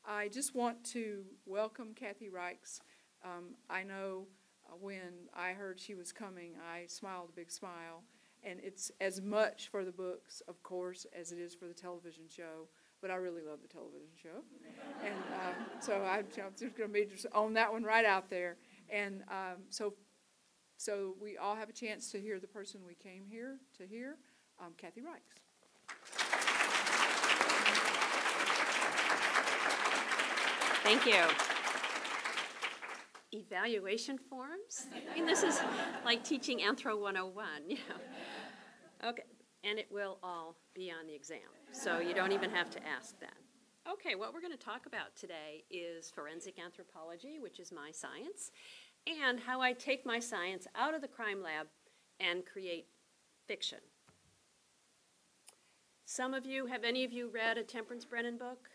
I just want to welcome Kathy Reichs. I know when I heard she was coming, I smiled a big smile. And it's as much for the books, of course, as it is for the television show. But I really love the television show. And so I'm just going to be just on that one right out there. And so we all have a chance to hear the person we came here to hear, Kathy Reichs. Thank you. Evaluation forms? I mean, this is like teaching Anthro 101, you know. Okay, and it will all be on the exam, so you don't even have to ask that. Okay, what we're going to talk about today is forensic anthropology, which is my science, and how I take my science out of the crime lab and create fiction. Have any of you read a Temperance Brennan book?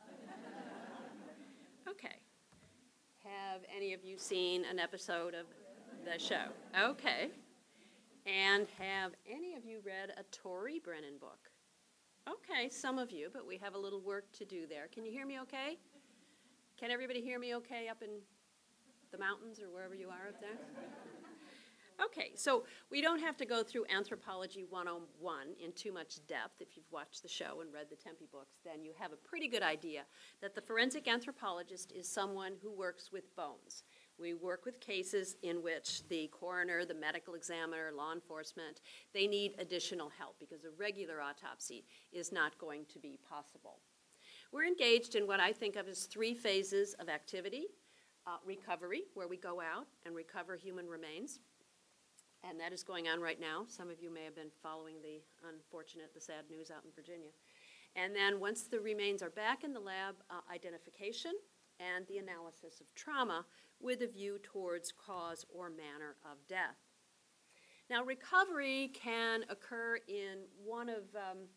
Okay. Have any of you seen an episode of the show? Okay. And have any of you read a Tori Brennan book? Okay, some of you, but we have a little work to do there. Can you hear me okay? Can everybody hear me okay up in the mountains or wherever you are up there? Okay, so we don't have to go through Anthropology 101 in too much depth. If you've watched the show and read the Tempe books, then you have a pretty good idea that the forensic anthropologist is someone who works with bones. We work with cases in which the coroner, the medical examiner, law enforcement, they need additional help because a regular autopsy is not going to be possible. We're engaged in what I think of as 3 phases of activity. Recovery, where we go out and recover human remains. And that is going on right now. Some of you may have been following the sad news out in Virginia. And then once the remains are back in the lab, identification and the analysis of trauma with a view towards cause or manner of death. Now, recovery can occur in one of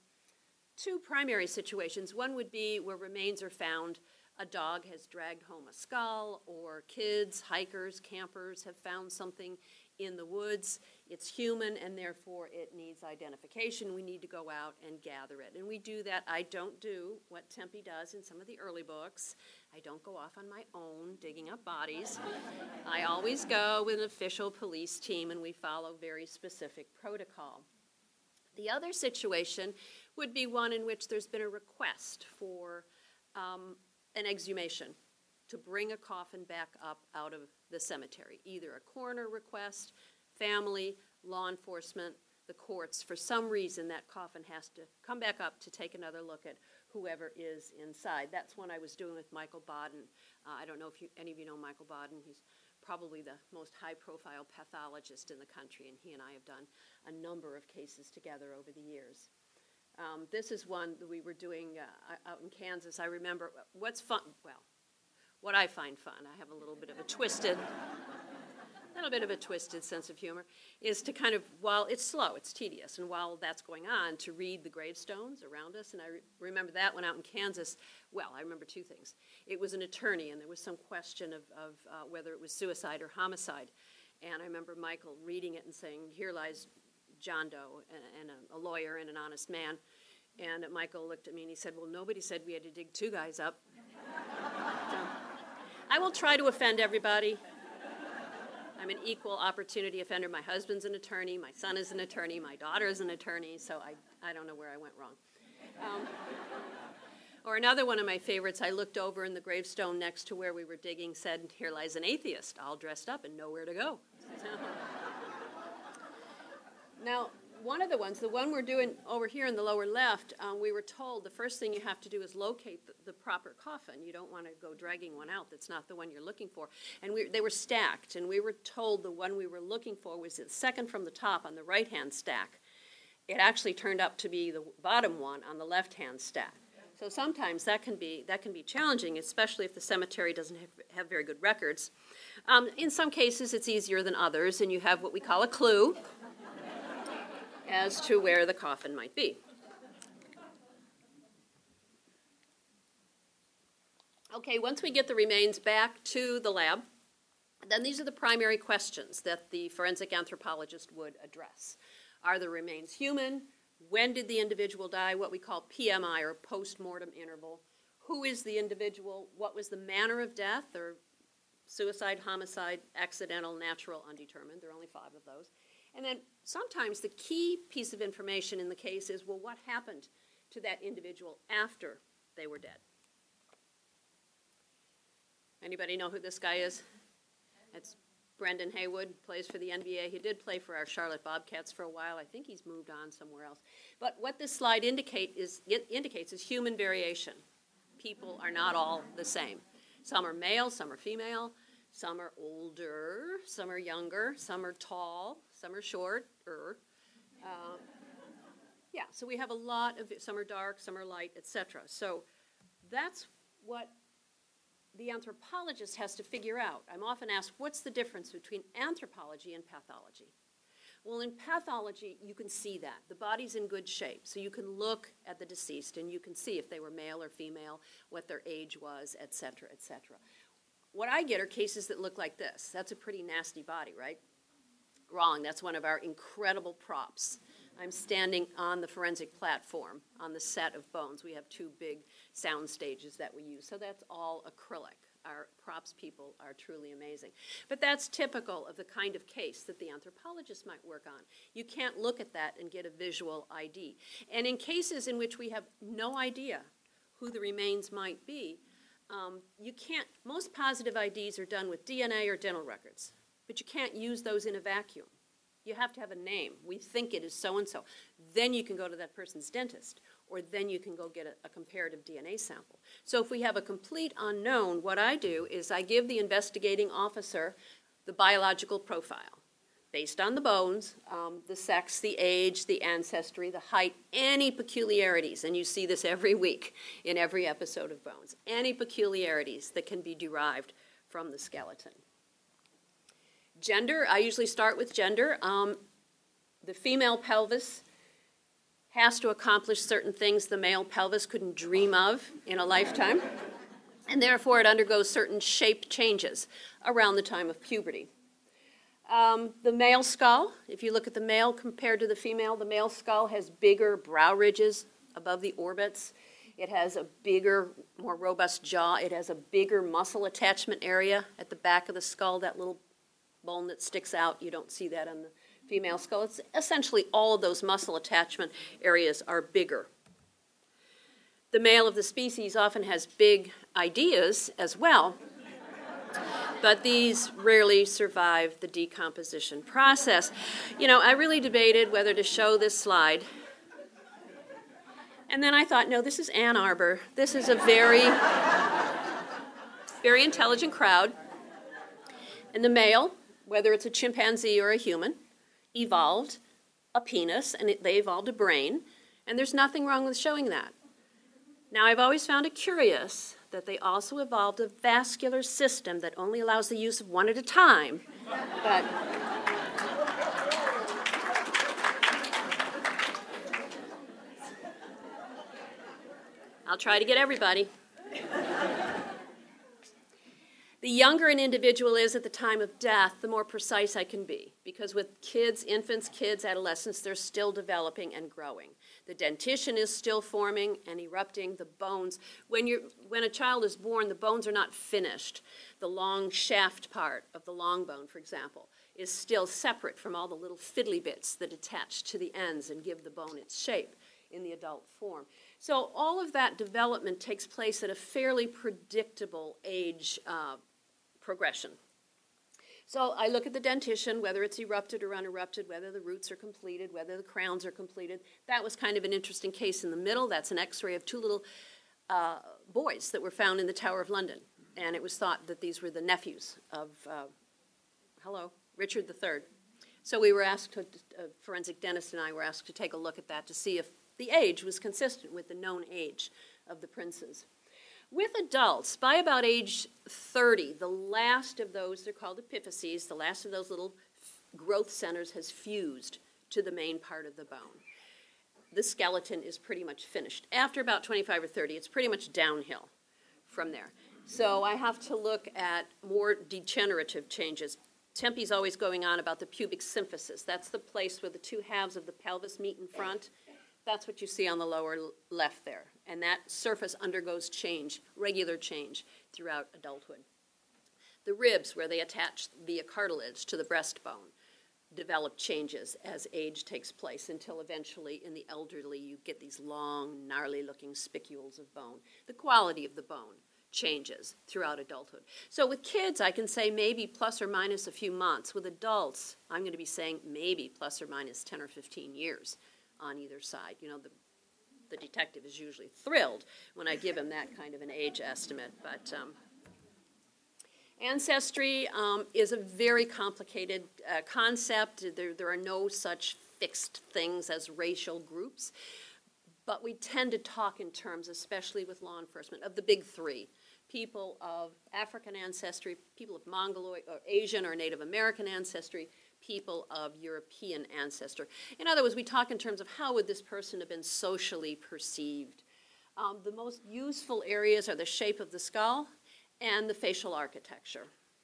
2 primary situations. One would be where remains are found. A dog has dragged home a skull, or kids, hikers, campers have found something in the woods. It's human, and therefore it needs identification. We need to go out and gather it. And we do that. I don't do what Tempe does in some of the early books. I don't go off on my own digging up bodies. I always go with an official police team, and we follow very specific protocol. The other situation would be one in which there's been a request for an exhumation, to bring a coffin back up out of the cemetery. Either a coroner request, family, law enforcement, the courts. For some reason, that coffin has to come back up to take another look at whoever is inside. That's one I was doing with Michael Baden. I don't know if any of you know Michael Baden. He's probably the most high-profile pathologist in the country, and he and I have done a number of cases together over the years. This is one that we were doing out in Kansas. I remember what's fun. Well, what I find fun, I have a little bit of a twisted sense of humor, is to kind of, while it's slow, it's tedious, and while that's going on, to read the gravestones around us. And I remember that one out in Kansas. Well, I remember 2 things. It was an attorney, and there was some question of whether it was suicide or homicide. And I remember Michael reading it and saying, "Here lies John Doe, and a lawyer and an honest man." And Michael looked at me and he said, "Well, nobody said we had to dig 2 guys up." So, I will try to offend everybody. I'm an equal opportunity offender. My husband's an attorney, my son is an attorney, my daughter is an attorney, so I don't know where I went wrong. Or another one of my favorites, I looked over and the gravestone next to where we were digging said, "Here lies an atheist, all dressed up and nowhere to go." Now, one of the ones, the one we're doing over here in the lower left, we were told the first thing you have to do is locate the proper coffin. You don't want to go dragging one out that's not the one you're looking for. And they were stacked, and we were told the one we were looking for was the second from the top on the right-hand stack. It actually turned up to be the bottom one on the left-hand stack. So sometimes that can be challenging, especially if the cemetery doesn't have very good records. In some cases, it's easier than others, and you have what we call a clue as to where the coffin might be. Okay, once we get the remains back to the lab, then these are the primary questions that the forensic anthropologist would address. Are the remains human? When did the individual die? What we call PMI, or post-mortem interval. who is the individual, what was the manner of death, or suicide, homicide, accidental, natural, undetermined. There are only 5 of those. And then sometimes the key piece of information in the case is, well, what happened to that individual after they were dead? Anybody know who this guy is? It's Brendan Haywood, plays for the NBA. He did play for our Charlotte Bobcats for a while. I think he's moved on somewhere else. But what this slide indicates is human variation. People are not all the same. Some are male, some are female, some are older, some are younger, some are tall, some are shorter. Yeah, so we have a lot of, some are dark, some are light, etc. So that's what the anthropologist has to figure out. I'm often asked, what's the difference between anthropology and pathology? Well, in pathology, you can see that. The body's in good shape, so you can look at the deceased and you can see if they were male or female, what their age was, et cetera, et cetera. What I get are cases that look like this. That's a pretty nasty body, right? Wrong. That's one of our incredible props. I'm standing on the forensic platform on the set of Bones. We have 2 big sound stages that we use, so that's all acrylic. Our props people are truly amazing. But that's typical of the kind of case that the anthropologist might work on. You can't look at that and get a visual ID. And in cases in which we have no idea who the remains might be, you can't, most positive IDs are done with DNA or dental records, but you can't use those in a vacuum. You have to have a name. We think it is so-and-so. Then you can go to that person's dentist, or then you can go get a comparative DNA sample. So if we have a complete unknown, what I do is I give the investigating officer the biological profile based on the bones, the sex, the age, the ancestry, the height, any peculiarities, and you see this every week in every episode of Bones, any peculiarities that can be derived from the skeleton. Gender, I usually start with gender. The female pelvis has to accomplish certain things the male pelvis couldn't dream of in a lifetime, and therefore it undergoes certain shape changes around the time of puberty. The male skull, if you look at the male compared to the male skull has bigger brow ridges above the orbits. It has a bigger, more robust jaw. It has a bigger muscle attachment area at the back of the skull, that little bone that sticks out. You don't see that on the female skull. It's essentially all of those muscle attachment areas are bigger. The male of the species often has big ideas as well, but these rarely survive the decomposition process. You know, I really debated whether to show this slide. And then I thought, no, this is Ann Arbor. This is a very, very intelligent crowd. And the male, whether it's a chimpanzee or a human, evolved a penis, and they evolved a brain, and there's nothing wrong with showing that. Now, I've always found it curious that they also evolved a vascular system that only allows the use of one at a time, but I'll try to get everybody. The younger an individual is at the time of death, the more precise I can be, because with kids, infants, kids, adolescents, they're still developing and growing. The dentition is still forming and erupting. The bones, when a child is born, the bones are not finished. The long shaft part of the long bone, for example, is still separate from all the little fiddly bits that attach to the ends and give the bone its shape in the adult form. So all of that development takes place at a fairly predictable age progression. So I look at the dentition, whether it's erupted or unerupted, whether the roots are completed, whether the crowns are completed. That was kind of an interesting case in the middle. That's an x-ray of 2 little boys that were found in the Tower of London. And it was thought that these were the nephews of, Richard III. So we were asked, a forensic dentist and I were asked to take a look at that to see if the age was consistent with the known age of the princes. With adults, by about age 30, the last of those, they're called epiphyses, the last of those little growth centers has fused to the main part of the bone. The skeleton is pretty much finished. After about 25 or 30, it's pretty much downhill from there. So I have to look at more degenerative changes. Tempe's always going on about the pubic symphysis. That's the place where the 2 halves of the pelvis meet in front. That's what you see on the lower left there. And that surface undergoes change, regular change, throughout adulthood. The ribs, where they attach via cartilage to the breastbone, develop changes as age takes place until eventually in the elderly you get these long, gnarly-looking spicules of bone. The quality of the bone changes throughout adulthood. So with kids, I can say maybe plus or minus a few months. With adults, I'm going to be saying maybe plus or minus 10 or 15 years on either side. You know, the detective is usually thrilled when I give him that kind of an age estimate, but ancestry is a very complicated concept. There are no such fixed things as racial groups, but we tend to talk in terms, especially with law enforcement, of the big three: people of African ancestry, people of Mongoloid or Asian or Native American ancestry, people of European ancestry. In other words, we talk in terms of how would this person have been socially perceived. The most useful areas are the shape of the skull and the facial architecture.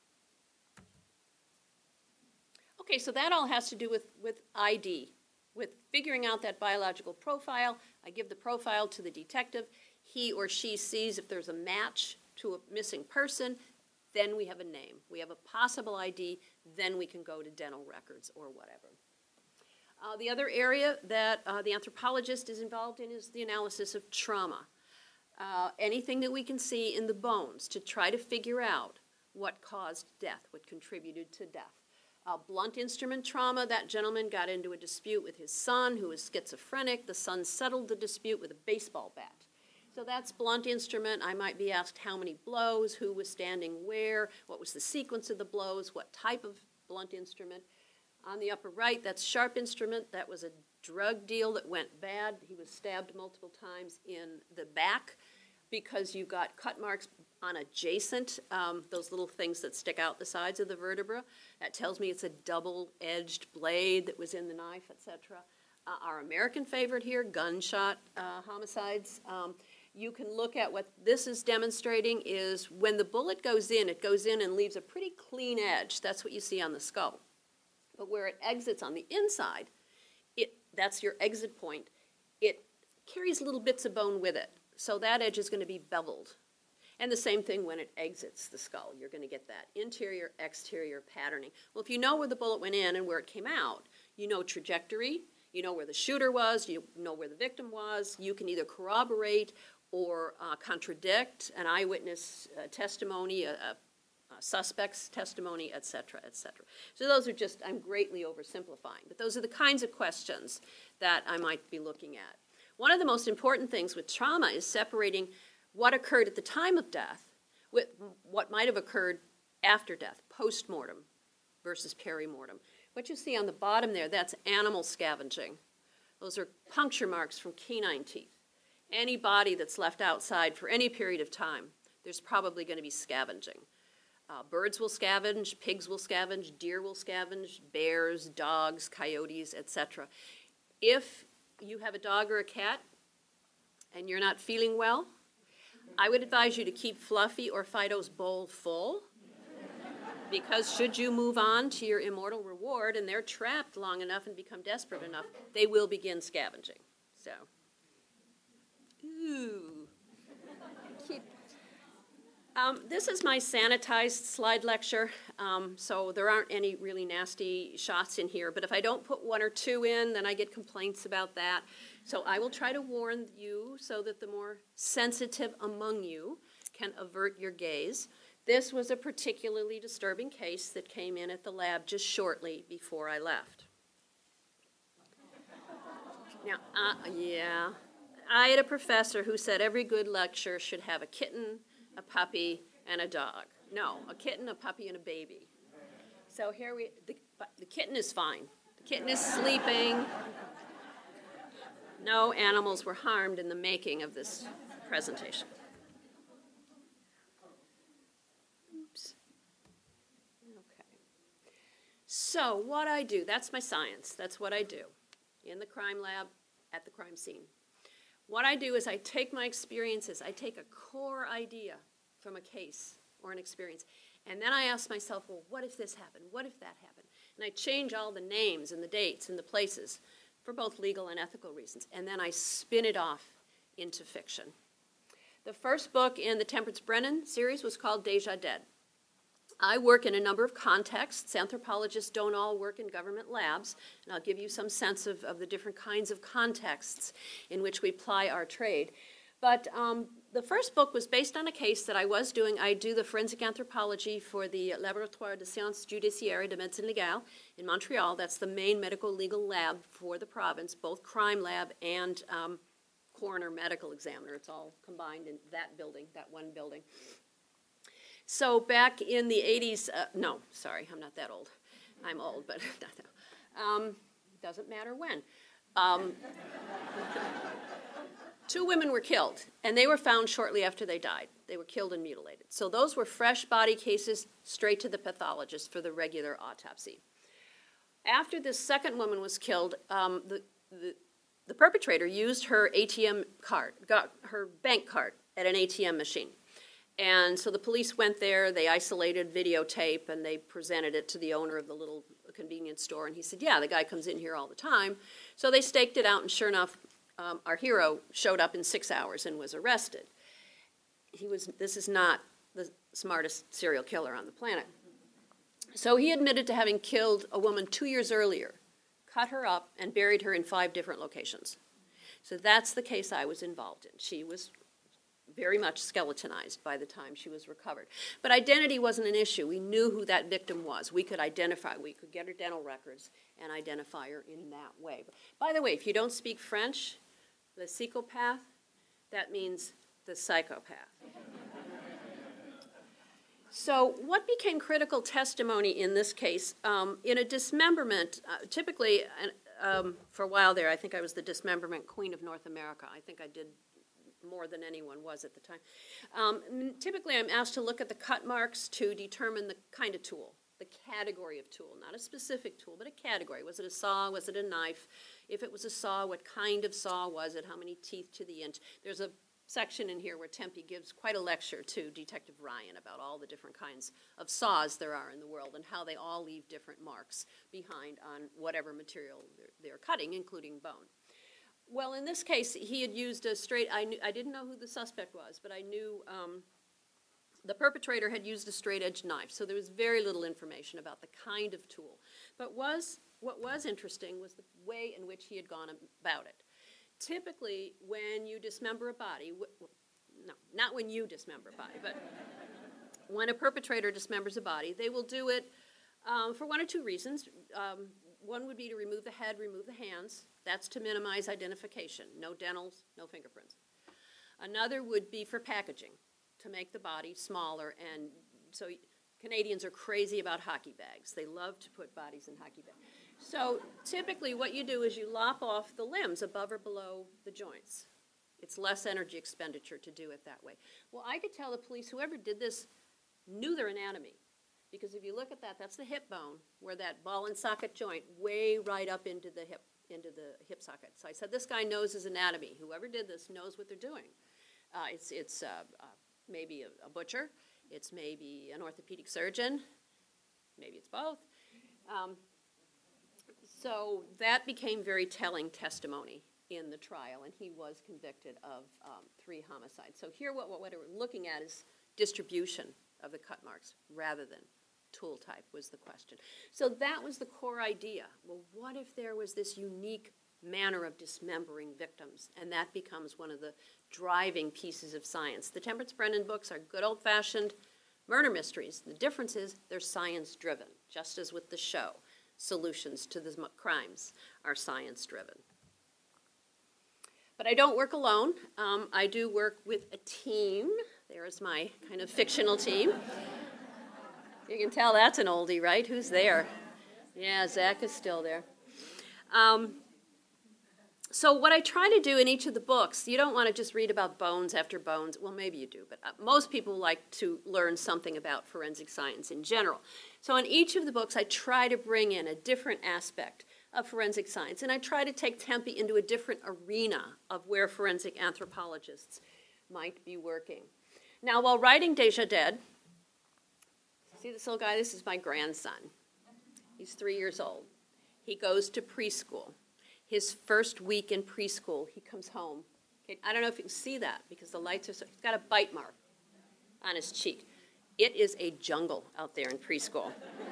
Okay, so that all has to do with ID, with figuring out that biological profile. I give the profile to the detective. He or she sees if there's a match to a missing person. Then we have a name. We have a possible ID. Then we can go to dental records or whatever. The other area that the anthropologist is involved in is the analysis of trauma. Anything that we can see in the bones to try to figure out what caused death, what contributed to death. Blunt instrument trauma, that gentleman got into a dispute with his son who was schizophrenic. The son settled the dispute with a baseball bat. So that's blunt instrument. I might be asked how many blows, who was standing where, what was the sequence of the blows, what type of blunt instrument. On the upper right, that's sharp instrument. That was a drug deal that went bad. He was stabbed multiple times in the back because you got cut marks on adjacent, those little things that stick out the sides of the vertebra. That tells me it's a double-edged blade that was in the knife, etc. Our American favorite here, gunshot homicides. You can look at what this is demonstrating is when the bullet goes in, it goes in and leaves a pretty clean edge. That's what you see on the skull. But where it exits on the inside, that's your exit point. It carries little bits of bone with it. So that edge is going to be beveled. And the same thing when it exits the skull. You're going to get that interior-exterior patterning. Well, if you know where the bullet went in and where it came out, you know trajectory, you know where the shooter was, you know where the victim was. You can either corroborate or contradict an eyewitness testimony, a suspect's testimony, et cetera, et cetera. So those are just, I'm greatly oversimplifying, but those are the kinds of questions that I might be looking at. One of the most important things with trauma is separating what occurred at the time of death with what might have occurred after death, post-mortem versus peri-mortem. What you see on the bottom there, that's animal scavenging. Those are puncture marks from canine teeth. Any body that's left outside for any period of time, there's probably going to be scavenging. Birds will scavenge, pigs will scavenge, deer will scavenge, bears, dogs, coyotes, etc. If you have a dog or a cat and you're not feeling well, I would advise you to keep Fluffy or Fido's bowl full, because should you move on to your immortal reward and they're trapped long enough and become desperate enough, they will begin scavenging. So, ooh. This is my sanitized slide lecture, so there aren't any really nasty shots in here, but if I don't put one or two in, then I get complaints about that. So I will try to warn you so that the more sensitive among you can avert your gaze. This was a particularly disturbing case that came in at the lab just shortly before I left. Now, I had a professor who said every good lecture should have a kitten, a puppy, and a dog. No, a kitten, a puppy, and a baby. So here the kitten is fine. The kitten is sleeping. No animals were harmed in the making of this presentation. Oops. Okay. So what I do, that's my science. That's what I do in the crime lab at the crime scene. What I do is I take my experiences, I take a core idea from a case or an experience, and then I ask myself, well, what if this happened? What if that happened? And I change all the names and the dates and the places for both legal and ethical reasons, and then I spin it off into fiction. The first book in the Temperance Brennan series was called Deja Dead. I work in a number of contexts. Anthropologists don't all work in government labs, and I'll give you some sense of the different kinds of contexts in which we ply our trade. But the first book was based on a case that I was doing. I do the forensic anthropology for the Laboratoire de Sciences Judiciaires de Médecine Légale in Montreal. That's the main medical legal lab for the province, both crime lab and coroner medical examiner. It's all combined in that building, that one building. So back in the 80s, no, sorry, I'm not that old. I'm old, but doesn't matter when. Two women were killed, and they were found shortly after they died. They were killed and mutilated. So those were fresh body cases, straight to the pathologist for the regular autopsy. After this second woman was killed, the perpetrator used her ATM card, got her bank card at an ATM machine. And so the police went there, they isolated videotape, and they presented it to the owner of the little convenience store. And he said, yeah, the guy comes in here all the time. So they staked it out, and sure enough, our hero showed up in 6 hours and was arrested. This is not the smartest serial killer on the planet. So he admitted to having killed a woman 2 years earlier, cut her up, and buried her in 5 different locations. So that's the case I was involved in. She was very much skeletonized by the time she was recovered. But identity wasn't an issue. We knew who that victim was. We could identify, we could get her dental records and identify her in that way. By the way, if you don't speak French, the psychopath, that means the psychopath. So what became critical testimony in this case? In a dismemberment, typically, for a while there, I think I was the dismemberment queen of North America. I think I did more than anyone was at the time. Typically, I'm asked to look at the cut marks to determine the kind of tool, the category of tool, not a specific tool, but a category. Was it a saw? Was it a knife? If it was a saw, what kind of saw was it? How many teeth to the inch? There's a section in here where Tempe gives quite a lecture to Detective Ryan about all the different kinds of saws there are in the world and how they all leave different marks behind on whatever material they're cutting, including bone. Well, in this case, he had used a straight, I didn't know who the suspect was, but I knew the perpetrator had used a straight-edged knife, so there was very little information about the kind of tool. But what was interesting was the way in which he had gone about it. Typically, when you dismember a body, no, not when you dismember a body, but when a perpetrator dismembers a body, they will do it for one or two reasons. One would be to remove the head, remove the hands. That's to minimize identification. No dentals, no fingerprints. Another would be for packaging, to make the body smaller. And so Canadians are crazy about hockey bags. They love to put bodies in hockey bags. So typically what you do is you lop off the limbs above or below the joints. It's less energy expenditure to do it that way. Well, I could tell the police whoever did this knew their anatomy. Because if you look at that, that's the hip bone, where that ball and socket joint way right up into the hip socket. So I said, this guy knows his anatomy. Whoever did this knows what they're doing. It's maybe a butcher. It's maybe an orthopedic surgeon. Maybe it's both. So that became very telling testimony in the trial, and he was convicted of 3 homicides. So here what we're looking at is distribution of the cut marks rather than tool type was the question. So that was the core idea. Well, what if there was this unique manner of dismembering victims? And that becomes one of the driving pieces of science. The Temperance Brennan books are good old-fashioned murder mysteries. The difference is they're science-driven, just as with the show. Solutions to the crimes are science-driven. But I don't work alone. I do work with a team. There's my kind of fictional team. You can tell that's an oldie, right? Who's there? Yeah, Zach is still there. So what I try to do in each of the books, you don't want to just read about bones after bones. Well, maybe you do, but most people like to learn something about forensic science in general. So in each of the books, I try to bring in a different aspect of forensic science, and I try to take Tempe into a different arena of where forensic anthropologists might be working. Now, while writing Deja Dead, see this little guy? This is my grandson. He's 3 years old. He goes to preschool. his first week in preschool, he comes home. Okay, I don't know if you can see that because the lights are so, he's got a bite mark on his cheek. It is a jungle out there in preschool.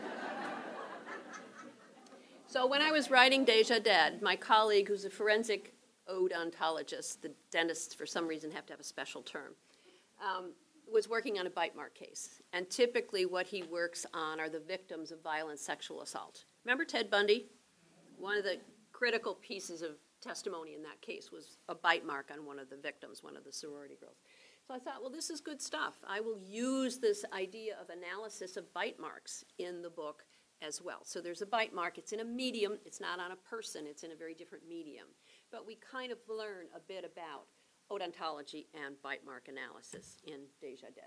So when I was writing Deja Dead, my colleague, who's a forensic odontologist, the dentists for some reason have to have a special term, was working on a bite mark case. And typically what he works on are the victims of violent sexual assault. Remember Ted Bundy? One of the critical pieces of testimony in that case was a bite mark on one of the victims, one of the sorority girls. So I thought, well, this is good stuff. I will use this idea of analysis of bite marks in the book as well. So there's a bite mark. It's in a medium. It's not on a person. It's in a very different medium. But we kind of learn a bit about odontology and bite mark analysis in Deja Dead.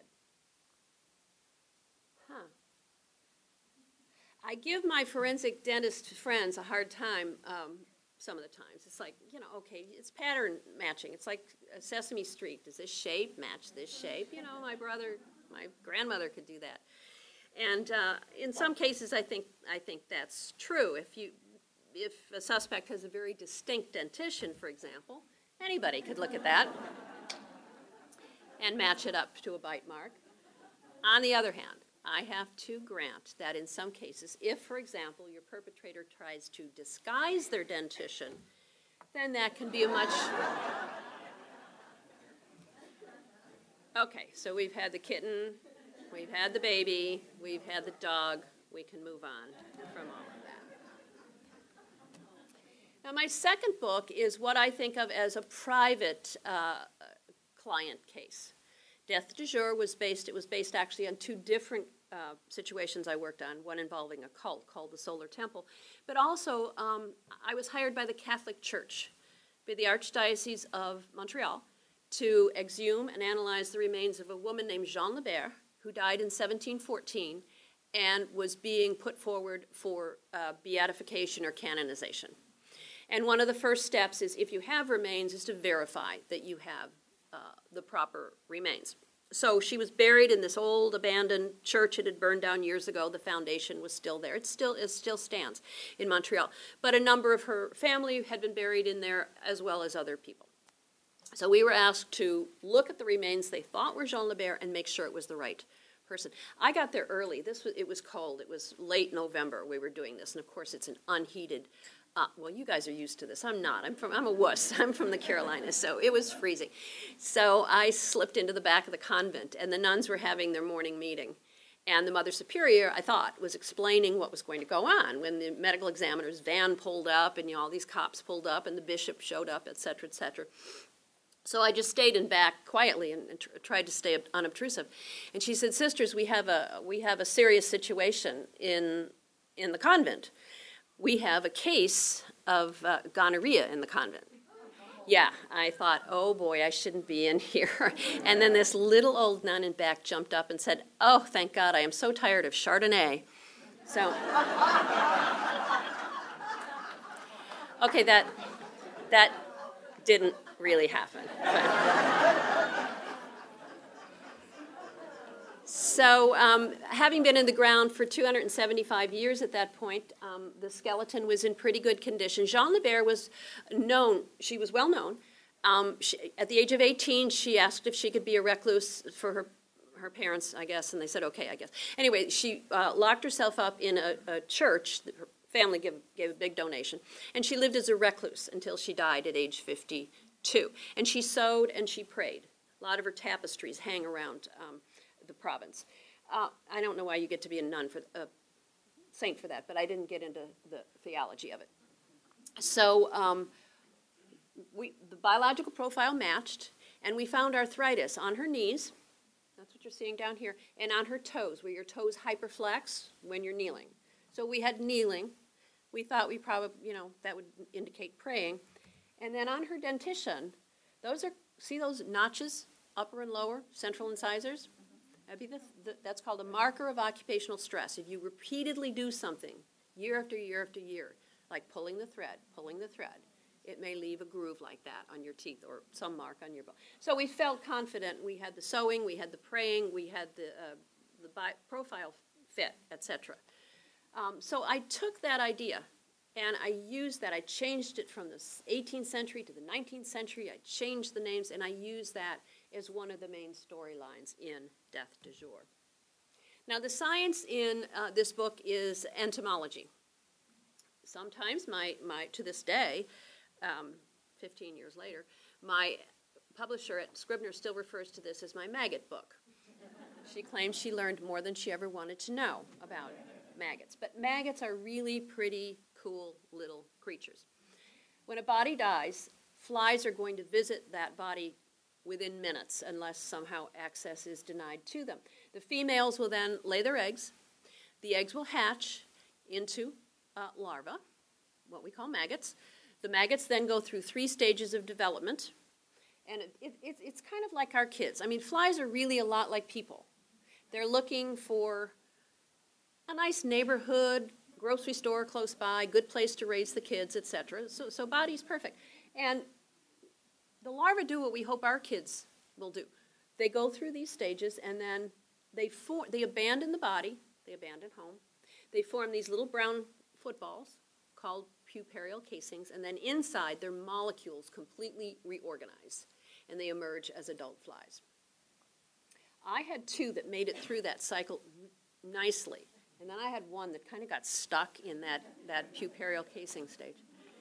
I give my forensic dentist friends a hard time some of the times. It's like, okay, it's pattern matching. It's like Sesame Street. Does this shape match this shape? My grandmother could do that. And in some cases, I think that's true. If a suspect has a very distinct dentition, for example, anybody could look at that and match it up to a bite mark. On the other hand, I have to grant that in some cases, if, for example, your perpetrator tries to disguise their dentition, then that can be a much... Okay, so we've had the kitten, we've had the baby, we've had the dog. We can move on from all of that. Now, my second book is what I think of as a private client case. Death du Jour was based actually on two different situations I worked on, one involving a cult called the Solar Temple, but also I was hired by the Catholic Church, by the Archdiocese of Montreal, to exhume and analyze the remains of a woman named Jeanne Lebert, who died in 1714 and was being put forward for beatification or canonization. And one of the first steps is, if you have remains, is to verify that you have the proper remains. So she was buried in this old abandoned church. It had burned down years ago. The foundation was still there. It still stands in Montreal. But a number of her family had been buried in there, as well as other people. So we were asked to look at the remains they thought were Jeanne Lebert and make sure it was the right person. I got there early. It was cold. It was late November we were doing this. And of course it's an unheated, well, you guys are used to this. I'm not. I'm a wuss. I'm from the Carolinas, so it was freezing. So I slipped into the back of the convent, and the nuns were having their morning meeting. And the Mother Superior, I thought, was explaining what was going to go on when the medical examiner's van pulled up and all these cops pulled up and the bishop showed up, et cetera, et cetera. So I just stayed in back quietly and tried to stay unobtrusive. And she said, "Sisters, we have a serious situation in the convent. We have a case of gonorrhea in the convent." Yeah, I thought, oh boy, I shouldn't be in here. And then this little old nun in back jumped up and said, "Oh, thank God, I am so tired of Chardonnay." So, okay, that didn't really happen. So having been in the ground for 275 years at that point, the skeleton was in pretty good condition. Jeanne Lebert was known, she was well known. At the age of 18, she asked if she could be a recluse for her parents, I guess, and they said, okay, I guess. Anyway, she locked herself up in a church. Her family gave a big donation. And she lived as a recluse until she died at age 52. And she sewed and she prayed. A lot of her tapestries hang around the province. I don't know why you get to be a saint for that, but I didn't get into the theology of it. So the biological profile matched, and we found arthritis on her knees. That's what you're seeing down here, and on her toes, where your toes hyperflex when you're kneeling. So we had kneeling. We thought we probably, that would indicate praying. And then on her dentition, see those notches, upper and lower, central incisors? That's called a marker of occupational stress. If you repeatedly do something year after year after year, like pulling the thread, it may leave a groove like that on your teeth or some mark on your bone. So we felt confident. We had the sewing, we had the praying, we had the profile fit, etc. So I took that idea And I used that. I changed it from the 18th century to the 19th century. I changed the names, and I used that as one of the main storylines in Death du Jour. Now, the science in this book is entomology. Sometimes, to this day, 15 years later, my publisher at Scribner still refers to this as my maggot book. She claims she learned more than she ever wanted to know about maggots. But maggots are really pretty cool little creatures. When a body dies, flies are going to visit that body within minutes unless somehow access is denied to them. The females will then lay their eggs. The eggs will hatch into larvae, what we call maggots. The maggots then go through 3 stages of development. And it's kind of like our kids. I mean, flies are really a lot like people. They're looking for a nice neighborhood, grocery store close by, good place to raise the kids, etc. So body's perfect. And the larvae do what we hope our kids will do. They go through these stages, and then they abandon the body, they abandon home. They form these little brown footballs called pupaриal casings, and then inside their molecules completely reorganize, and they emerge as adult flies. I had 2 that made it through that cycle nicely, and then I had 1 that kind of got stuck in that pupaриal casing stage.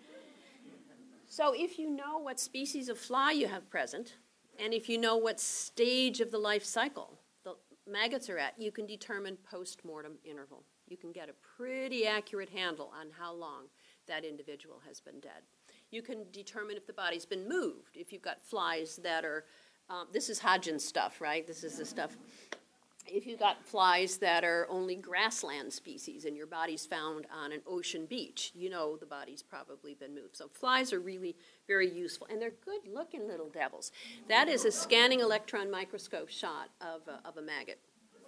So if you know what species of fly you have present, and if you know what stage of the life cycle the maggots are at, you can determine post-mortem interval. You can get a pretty accurate handle on how long that individual has been dead. You can determine if the body's been moved, if you've got flies that are, this is Hodgins stuff, right? This is the stuff. If you've got flies that are only grassland species and your body's found on an ocean beach, you know the body's probably been moved. So flies are really very useful, and they're good-looking little devils. That is a scanning electron microscope shot of a maggot.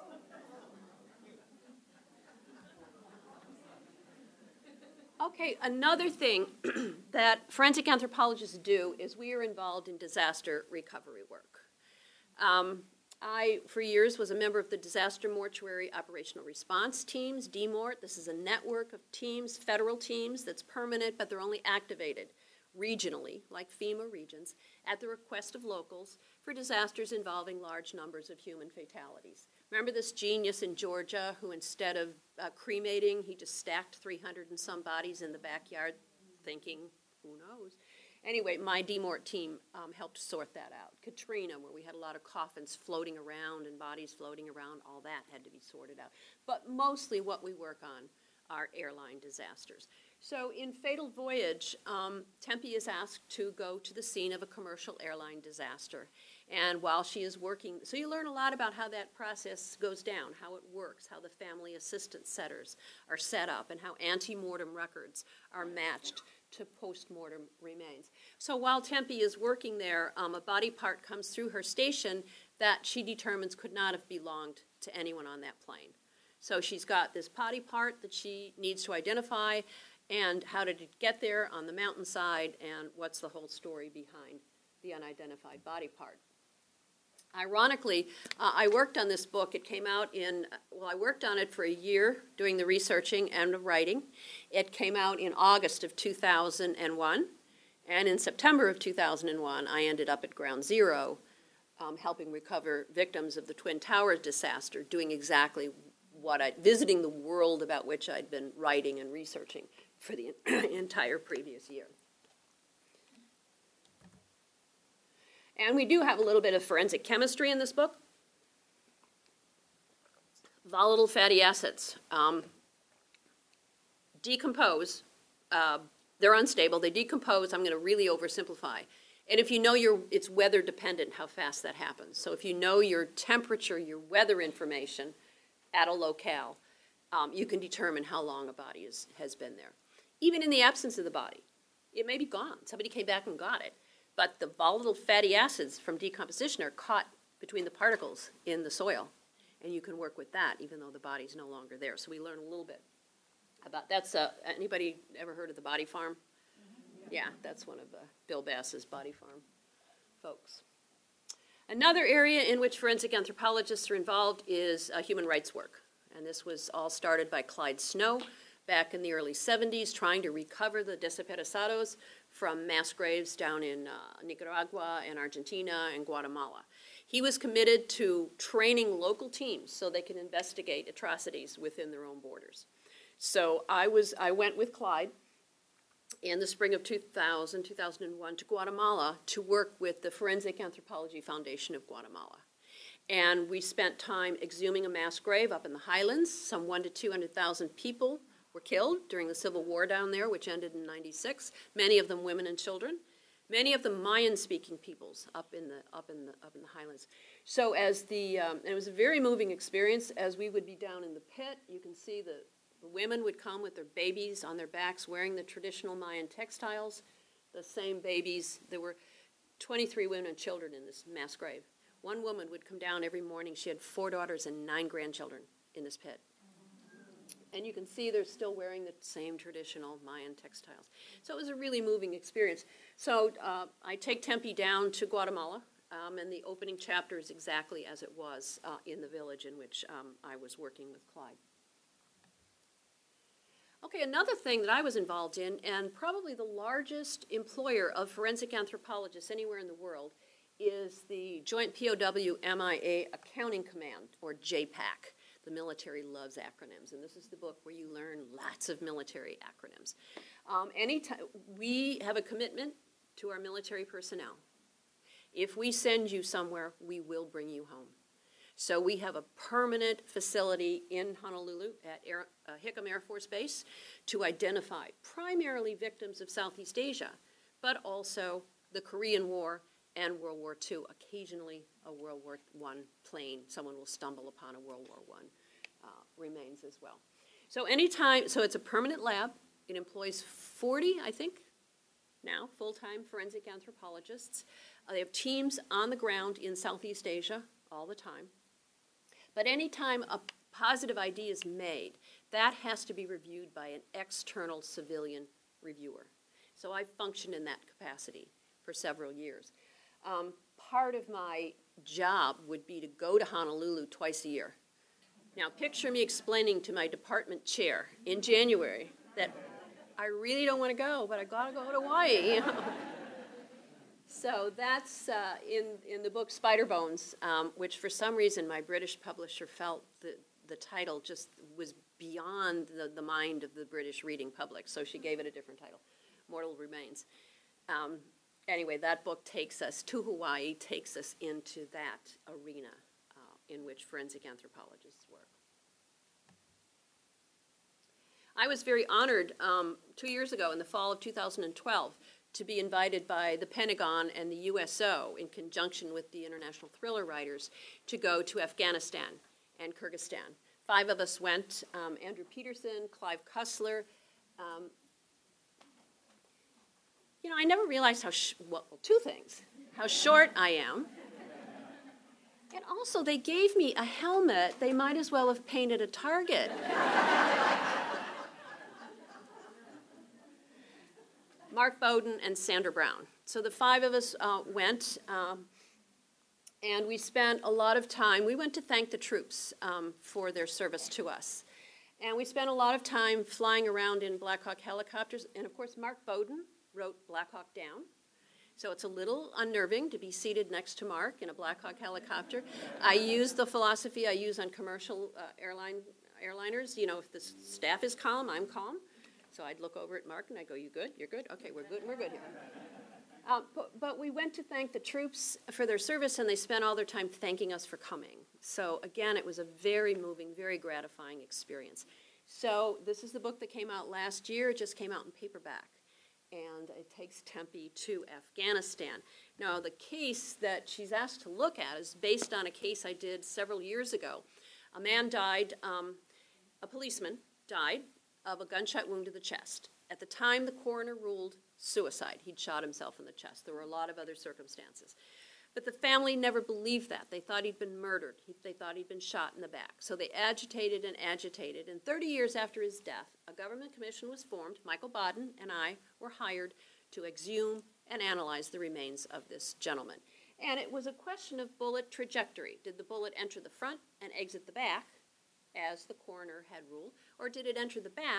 Okay, another thing that forensic anthropologists do is we are involved in disaster recovery work. I, for years, was a member of the Disaster Mortuary Operational Response Teams, DMORT. This is a network of teams, federal teams, that's permanent, but they're only activated regionally, like FEMA regions, at the request of locals for disasters involving large numbers of human fatalities. Remember this genius in Georgia who, instead of cremating, he just stacked 300 and some bodies in the backyard, thinking, who knows? Anyway, my DMORT team helped sort that out. Katrina, where we had a lot of coffins floating around and bodies floating around, all that had to be sorted out. But mostly what we work on are airline disasters. So in Fatal Voyage, Tempe is asked to go to the scene of a commercial airline disaster. And while she is working, so you learn a lot about how that process goes down, how it works, how the family assistance centers are set up, and how ante-mortem records are matched to post-mortem remains. So while Tempe is working there, a body part comes through her station that she determines could not have belonged to anyone on that plane. So she's got this body part that she needs to identify, and how did it get there on the mountainside, and what's the whole story behind the unidentified body part. Ironically, I worked on this book. It came out I worked on it for a year doing the researching and the writing. It came out in August of 2001, and in September of 2001, I ended up at Ground Zero helping recover victims of the Twin Towers disaster, doing exactly visiting the world about which I'd been writing and researching for the entire previous year. And we do have a little bit of forensic chemistry in this book. Volatile fatty acids decompose. They're unstable. They decompose. I'm going to really oversimplify. And if you know it's weather dependent how fast that happens. So if you know your temperature, your weather information at a locale, you can determine how long a body has been there. Even in the absence of the body, it may be gone. Somebody came back and got it. But the volatile fatty acids from decomposition are caught between the particles in the soil, and you can work with that even though the body's no longer there. So we learn a little bit about that's. Anybody ever heard of the Body Farm? Mm-hmm. Yeah, that's one of Bill Bass's Body Farm folks. Another area in which forensic anthropologists are involved is human rights work, and this was all started by Clyde Snow back in the early 70s, trying to recover the desaparecidos from mass graves down in Nicaragua and Argentina and Guatemala. He was committed to training local teams so they could investigate atrocities within their own borders. So I went with Clyde in the spring of 2001 to Guatemala to work with the Forensic Anthropology Foundation of Guatemala. And we spent time exhuming a mass grave up in the highlands. Some 100,000 to 200,000 people were killed during the Civil War down there, which ended in '96. Many of them women and children. Many of them Mayan-speaking peoples up in the highlands. So and it was a very moving experience. As we would be down in the pit, you can see the women would come with their babies on their backs wearing the traditional Mayan textiles, the same babies. There were 23 women and children in this mass grave. One woman would come down every morning. She had 4 daughters and 9 grandchildren in this pit. And you can see they're still wearing the same traditional Mayan textiles. So it was a really moving experience. So I take Tempe down to Guatemala, and the opening chapter is exactly as it was in the village in which I was working with Clyde. Okay, another thing that I was involved in, and probably the largest employer of forensic anthropologists anywhere in the world, is the Joint POW MIA Accounting Command, or JPAC. The military loves acronyms, and this is the book where you learn lots of military acronyms. Anytime we have a commitment to our military personnel. If we send you somewhere, we will bring you home. So we have a permanent facility in Honolulu at Hickam Air Force Base to identify primarily victims of Southeast Asia, but also the Korean War and World War II. Occasionally, a World War I plane, someone will stumble upon a World War I remains as well. So it's a permanent lab. It employs 40, I think, now, full-time forensic anthropologists. They have teams on the ground in Southeast Asia all the time. But anytime a positive ID is made, that has to be reviewed by an external civilian reviewer. So I've functioned in that capacity for several years. Part of my job would be to go to Honolulu twice a year. Now, picture me explaining to my department chair in January that I really don't want to go, but I got to go to Hawaii. You know? So that's in the book Spider Bones, which for some reason my British publisher felt the title just was beyond the mind of the British reading public, so she gave it a different title, Mortal Remains. Anyway, that book takes us to Hawaii, takes us into that arena in which forensic anthropologists work. I was very honored 2 years ago in the fall of 2012 to be invited by the Pentagon and the USO in conjunction with the International Thriller Writers to go to Afghanistan and Kyrgyzstan. 5 of us went, Andrew Peterson, Clive Cussler. I never realized two things, how short I am, and also they gave me a helmet they might as well have painted a target. Mark Bowden and Sandra Brown. So the 5 of us went, and we spent a lot of time. We went to thank the troops for their service to us. And we spent a lot of time flying around in Black Hawk helicopters. And, of course, Mark Bowden wrote Black Hawk Down. So it's a little unnerving to be seated next to Mark in a Black Hawk helicopter. I use the philosophy I use on commercial airliners. If the staff is calm, I'm calm. So I'd look over at Mark and I'd go, "You good? You're good? Okay, we're good here." But we went to thank the troops for their service, and they spent all their time thanking us for coming. So again, it was a very moving, very gratifying experience. So this is the book that came out last year. It just came out in paperback, and it takes Tempe to Afghanistan. Now, the case that she's asked to look at is based on a case I did several years ago. A man died, a policeman died of a gunshot wound to the chest. At the time, the coroner ruled suicide. He'd shot himself in the chest. There were a lot of other circumstances. But the family never believed that. They thought he'd been murdered. They thought he'd been shot in the back. So they agitated and agitated. And 30 years after his death, a government commission was formed. Michael Baden and I were hired to exhume and analyze the remains of this gentleman. And it was a question of bullet trajectory. Did the bullet enter the front and exit the back, as the coroner had ruled, or did it enter the back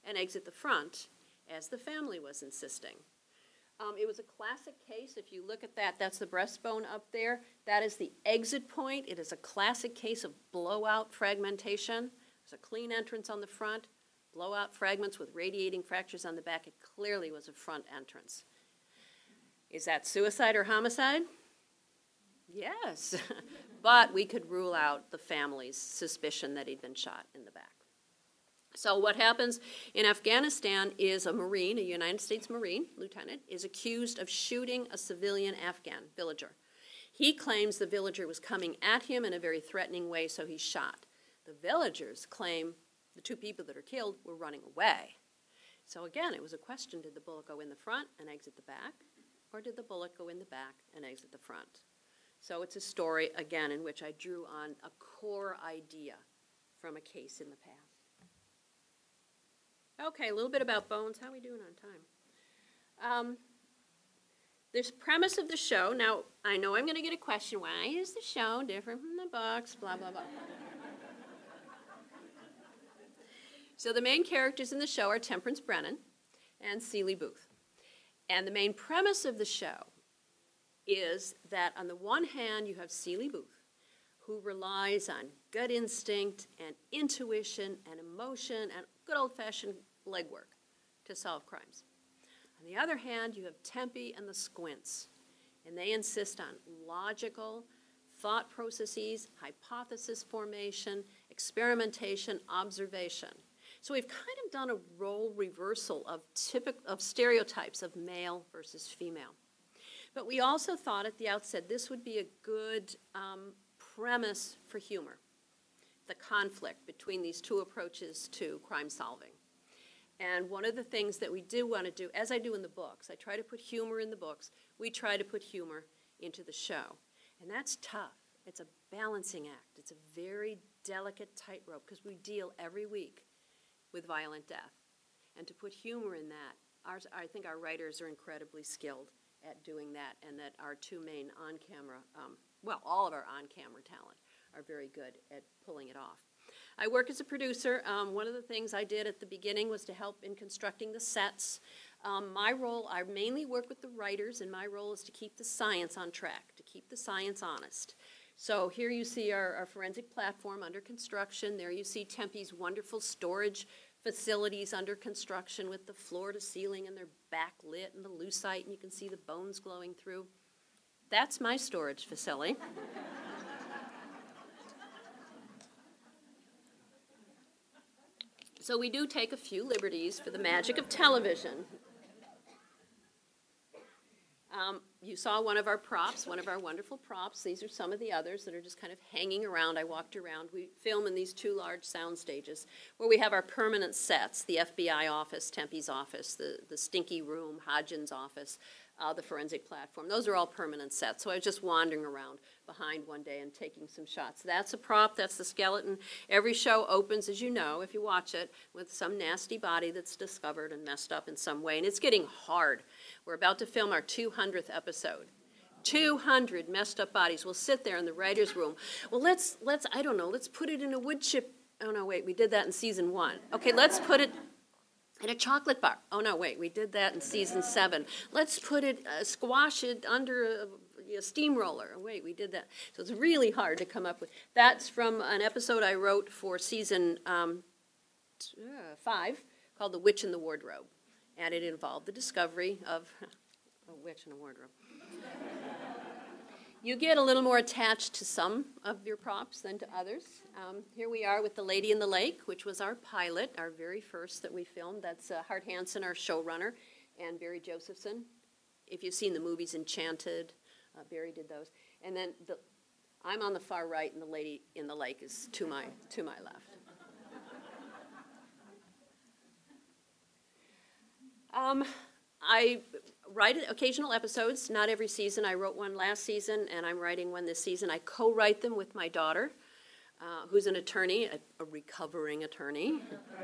and exit the front, as the family was insisting. It was a classic case. If you look at that, that's the breastbone up there. That is the exit point. It is a classic case of blowout fragmentation. There's a clean entrance on the front, blowout fragments with radiating fractures on the back. It clearly was a front entrance. Is that suicide or homicide? Yes. But we could rule out the family's suspicion that he'd been shot in the back. So what happens in Afghanistan is a Marine, a United States Marine lieutenant, is accused of shooting a civilian Afghan villager. He claims the villager was coming at him in a very threatening way, so he shot. The villagers claim the two people that are killed were running away. So again, it was a question, did the bullet go in the front and exit the back, or did the bullet go in the back and exit the front? So it's a story, again, in which I drew on a core idea from a case in the past. Okay, a little bit about Bones. How are we doing on time? This premise of the show, now I know I'm going to get a question, why is the show different from the books, blah, blah, blah. So the main characters in the show are Temperance Brennan and Seeley Booth. And the main premise of the show is that on the one hand you have Seeley Booth, who relies on gut instinct and intuition and emotion and good old-fashioned legwork to solve crimes. On the other hand, you have Tempe and the Squints, and they insist on logical thought processes, hypothesis formation, experimentation, observation. So we've kind of done a role reversal of stereotypes of male versus female. But we also thought at the outset this would be a good premise for humor, the conflict between these two approaches to crime solving. And one of the things that we do want to do, as I do in the books, I try to put humor in the books, we try to put humor into the show. And that's tough. It's a balancing act. It's a very delicate tightrope because we deal every week with violent death. And to put humor in that, I think our writers are incredibly skilled at doing that, and that our two main on-camera, all of our on-camera talent are very good at pulling it off. I work as a producer. One of the things I did at the beginning was to help in constructing the sets. My role, I mainly work with the writers, and my role is to keep the science on track, to keep the science honest. So here you see our forensic platform under construction. There you see Tempe's wonderful storage facilities under construction with the floor to ceiling, and they're backlit and the lucite, and you can see the bones glowing through. That's my storage facility. So we do take a few liberties for the magic of television. You saw one of our props, one of our wonderful props. These are some of the others that are just kind of hanging around. I walked around. We film in these two large sound stages where we have our permanent sets, the FBI office, Tempe's office, the Stinky Room, Hodgins' office, the forensic platform. Those are all permanent sets. So I was just wandering around behind one day and taking some shots. That's a prop. That's the skeleton. Every show opens, as you know, if you watch it, with some nasty body that's discovered and messed up in some way. And it's getting hard. We're about to film our 200th episode. 200 messed up bodies. We'll sit there in the writer's room. Well, let's put it in a wood chip. Oh, no, wait, we did that in season 1. Okay, let's put it in a chocolate bar. Oh, no, wait, we did that in season 7. Let's put it, squash it under a steamroller. Oh, wait, we did that. So it's really hard to come up with. That's from an episode I wrote for season 5 called The Witch in the Wardrobe. And it involved the discovery of a witch in a wardrobe. You get a little more attached to some of your props than to others. Here we are with The Lady in the Lake, which was our pilot, our very first that we filmed. That's Hart Hansen, our showrunner, and Barry Josephson. If you've seen the movies Enchanted, Barry did those. And then I'm on the far right, and The Lady in the Lake is to my left. I write occasional episodes, not every season. I wrote one last season, and I'm writing one this season. I co-write them with my daughter, who's an attorney, a recovering attorney.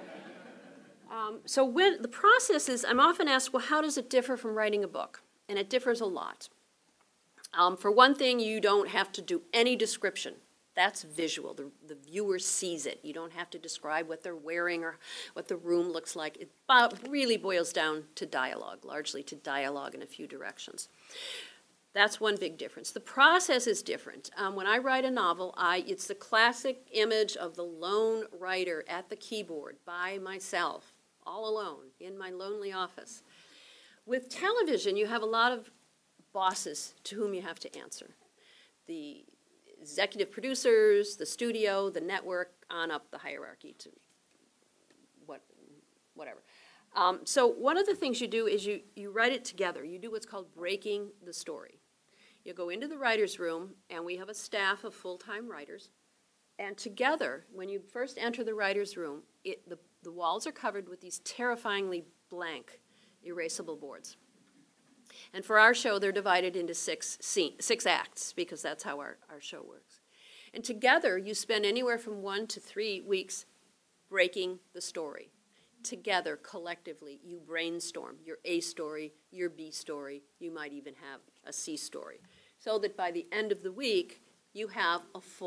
So when the process is, I'm often asked, well, how does it differ from writing a book? And it differs a lot. For one thing, you don't have to do any description That's visual. The viewer sees it. You don't have to describe what they're wearing or what the room looks like. It really boils down to dialogue, largely to dialogue in a few directions. That's one big difference. The process is different. When I write a novel, it's the classic image of the lone writer at the keyboard by myself, all alone, in my lonely office. With television, you have a lot of bosses to whom you have to answer. The executive producers, the studio, the network, on up the hierarchy to whatever. So one of the things you do is you write it together. You do what's called breaking the story. You go into the writer's room, and we have a staff of full-time writers. And together, when you first enter the writer's room, the walls are covered with these terrifyingly blank, erasable boards. And for our show, they're divided into six acts, because that's how our show works. And together, you spend anywhere from 1 to 3 weeks breaking the story. Together, collectively, you brainstorm your A story, your B story, you might even have a C story. So that by the end of the week, you have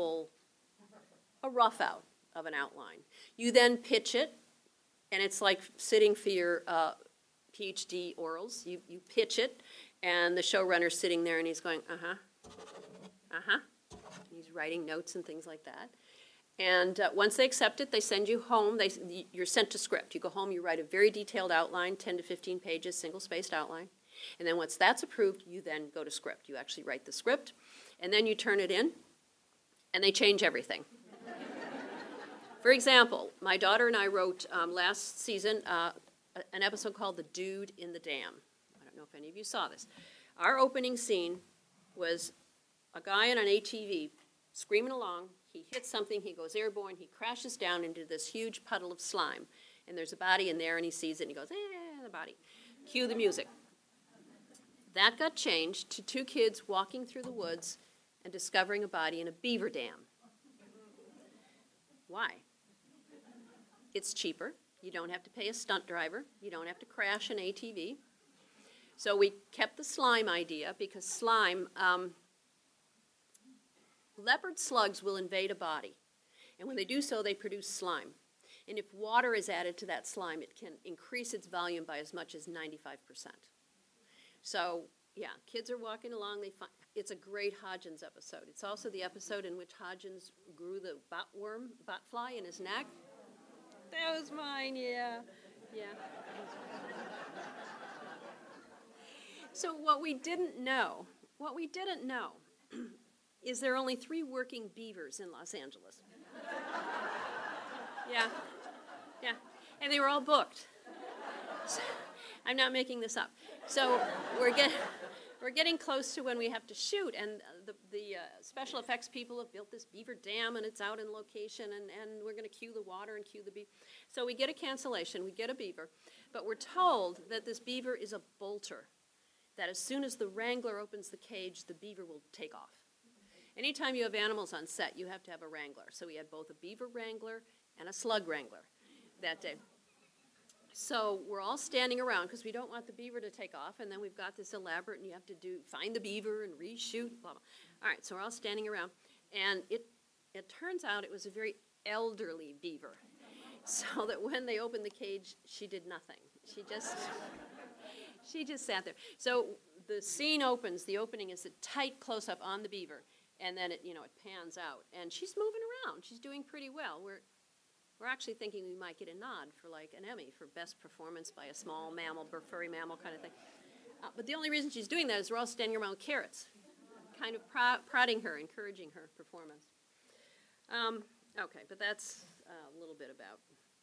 a rough out of an outline. You then pitch it, and it's like sitting for your PhD orals. You pitch it, and the showrunner's sitting there, and he's going, He's writing notes and things like that. And once they accept it, they send you home. You're sent to script. You go home, you write a very detailed outline, 10 to 15 pages, single-spaced outline. And then once that's approved, you then go to script. You actually write the script, and then you turn it in, and they change everything. For example, my daughter and I wrote last season an episode called The Dude in the Dam. I don't know if any of you saw this. Our opening scene was a guy on an ATV screaming along. He hits something, he goes airborne, he crashes down into this huge puddle of slime. And there's a body in there, and he sees it, and he goes, the body. Cue the music. That got changed to 2 kids walking through the woods and discovering a body in a beaver dam. Why? It's cheaper. You don't have to pay a stunt driver. You don't have to crash an ATV. So we kept the slime idea, because slime, leopard slugs will invade a body. And when they do so, they produce slime. And if water is added to that slime, it can increase its volume by as much as 95%. So, yeah, kids are walking along. It's a great Hodgins episode. It's also the episode in which Hodgins grew the botfly in his neck. That was mine, yeah. So what we didn't know is there are only 3 working beavers in Los Angeles. Yeah. And they were all booked. So, I'm not making this up. So we're getting close to when we have to shoot, and the special effects people have built this beaver dam, and it's out in location, and we're going to cue the water and cue the beaver. So we get a cancellation, we get a beaver, but we're told that this beaver is a bolter, that as soon as the wrangler opens the cage, the beaver will take off. Anytime you have animals on set, you have to have a wrangler. So we had both a beaver wrangler and a slug wrangler that day. So we're all standing around because we don't want the beaver to take off, and then we've got this elaborate, and you have to find the beaver and reshoot, blah, blah. All right, so we're all standing around, and it turns out it was a very elderly beaver, so that when they opened the cage, she did nothing. She just sat there. So the scene opens. The opening is a tight close-up on the beaver, and then it pans out, and she's moving around. She's doing pretty well. We're actually thinking we might get a nod for like an Emmy for best performance by a small mammal, furry mammal kind of thing. But the only reason she's doing that is we're all standing around with carrots, kind of prodding her, encouraging her performance. Okay, but that's a little bit about.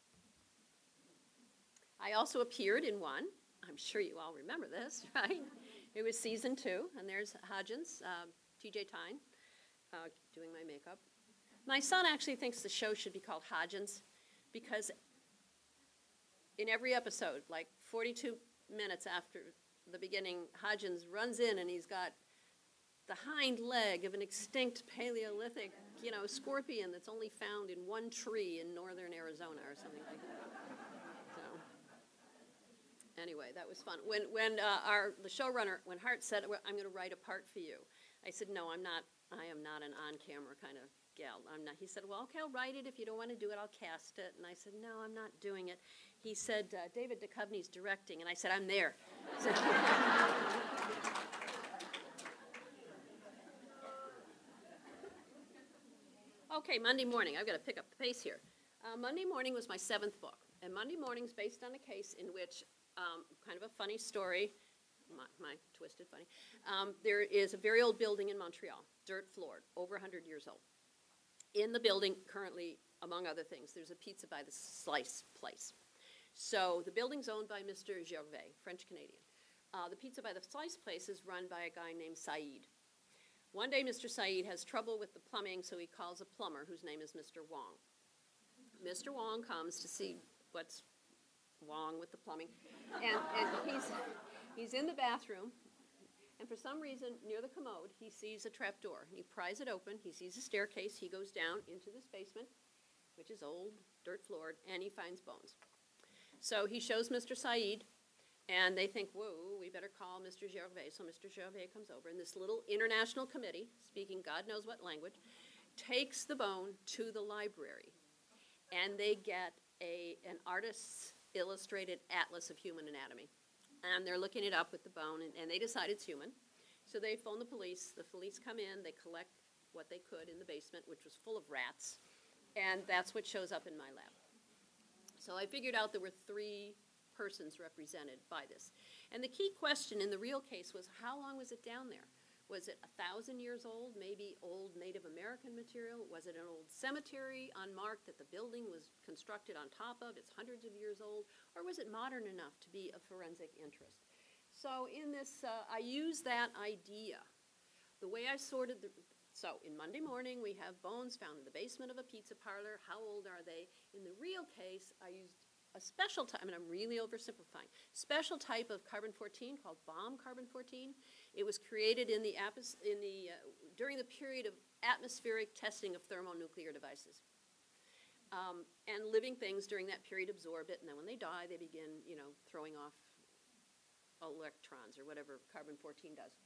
I also appeared in one. I'm sure you all remember this, right? It was season 2, and there's Hodgins, T.J. Tyne, doing my makeup. My son actually thinks the show should be called Hodgins because in every episode, like 42 minutes after the beginning, Hodgins runs in and he's got the hind leg of an extinct Paleolithic, scorpion that's only found in one tree in northern Arizona or something like that. So, anyway, that was fun. When the showrunner, when Hart said, "I'm going to write a part for you," I said, "No, I'm not. I am not an on-camera kind of Gail, I'm not. He said, well, okay, I'll write it. If you don't want to do it, I'll cast it. And I said, no, I'm not doing it. He said, David Duchovny's directing. And I said, I'm there. So okay, Monday morning. I've got to pick up the pace here. Monday morning was my 7th book. And Monday morning's based on a case in which, kind of a funny story, my twisted funny, there is a very old building in Montreal, dirt floored, over 100 years old. In the building, currently, among other things, there's a pizza by the slice place. So the building's owned by Mr. Gervais, French-Canadian. The pizza by the slice place is run by a guy named Said. One day, Mr. Said has trouble with the plumbing, so he calls a plumber whose name is Mr. Wong. Mr. Wong comes to see what's wrong with the plumbing, and he's in the bathroom, and for some reason, near the commode, he sees a trap door. He pries it open, he sees a staircase, he goes down into this basement, which is old, dirt-floored, and he finds bones. So he shows Mr. Said, and they think, whoa, we better call Mr. Gervais. So Mr. Gervais comes over, and this little international committee, speaking God knows what language, takes the bone to the library, and they get an artist's illustrated atlas of human anatomy. And they're looking it up with the bone, and they decide it's human. So they phone the police. The police come in. They collect what they could in the basement, which was full of rats. And that's what shows up in my lab. So I figured out there were 3 persons represented by this. And the key question in the real case was, how long was it down there? Was it 1,000 years old, maybe old Native American material? Was it an old cemetery unmarked that the building was constructed on top of? It's hundreds of years old. Or was it modern enough to be of forensic interest? So in this, I use that idea. The way I sorted so in Monday morning, we have bones found in the basement of a pizza parlor. How old are they? In the real case, I used a special type, I mean, I'm really oversimplifying, special type of carbon-14 called bomb carbon-14. It was created during the period of atmospheric testing of thermonuclear devices. And living things during that period absorb it, and then when they die, they begin, throwing off electrons or whatever carbon-14 does.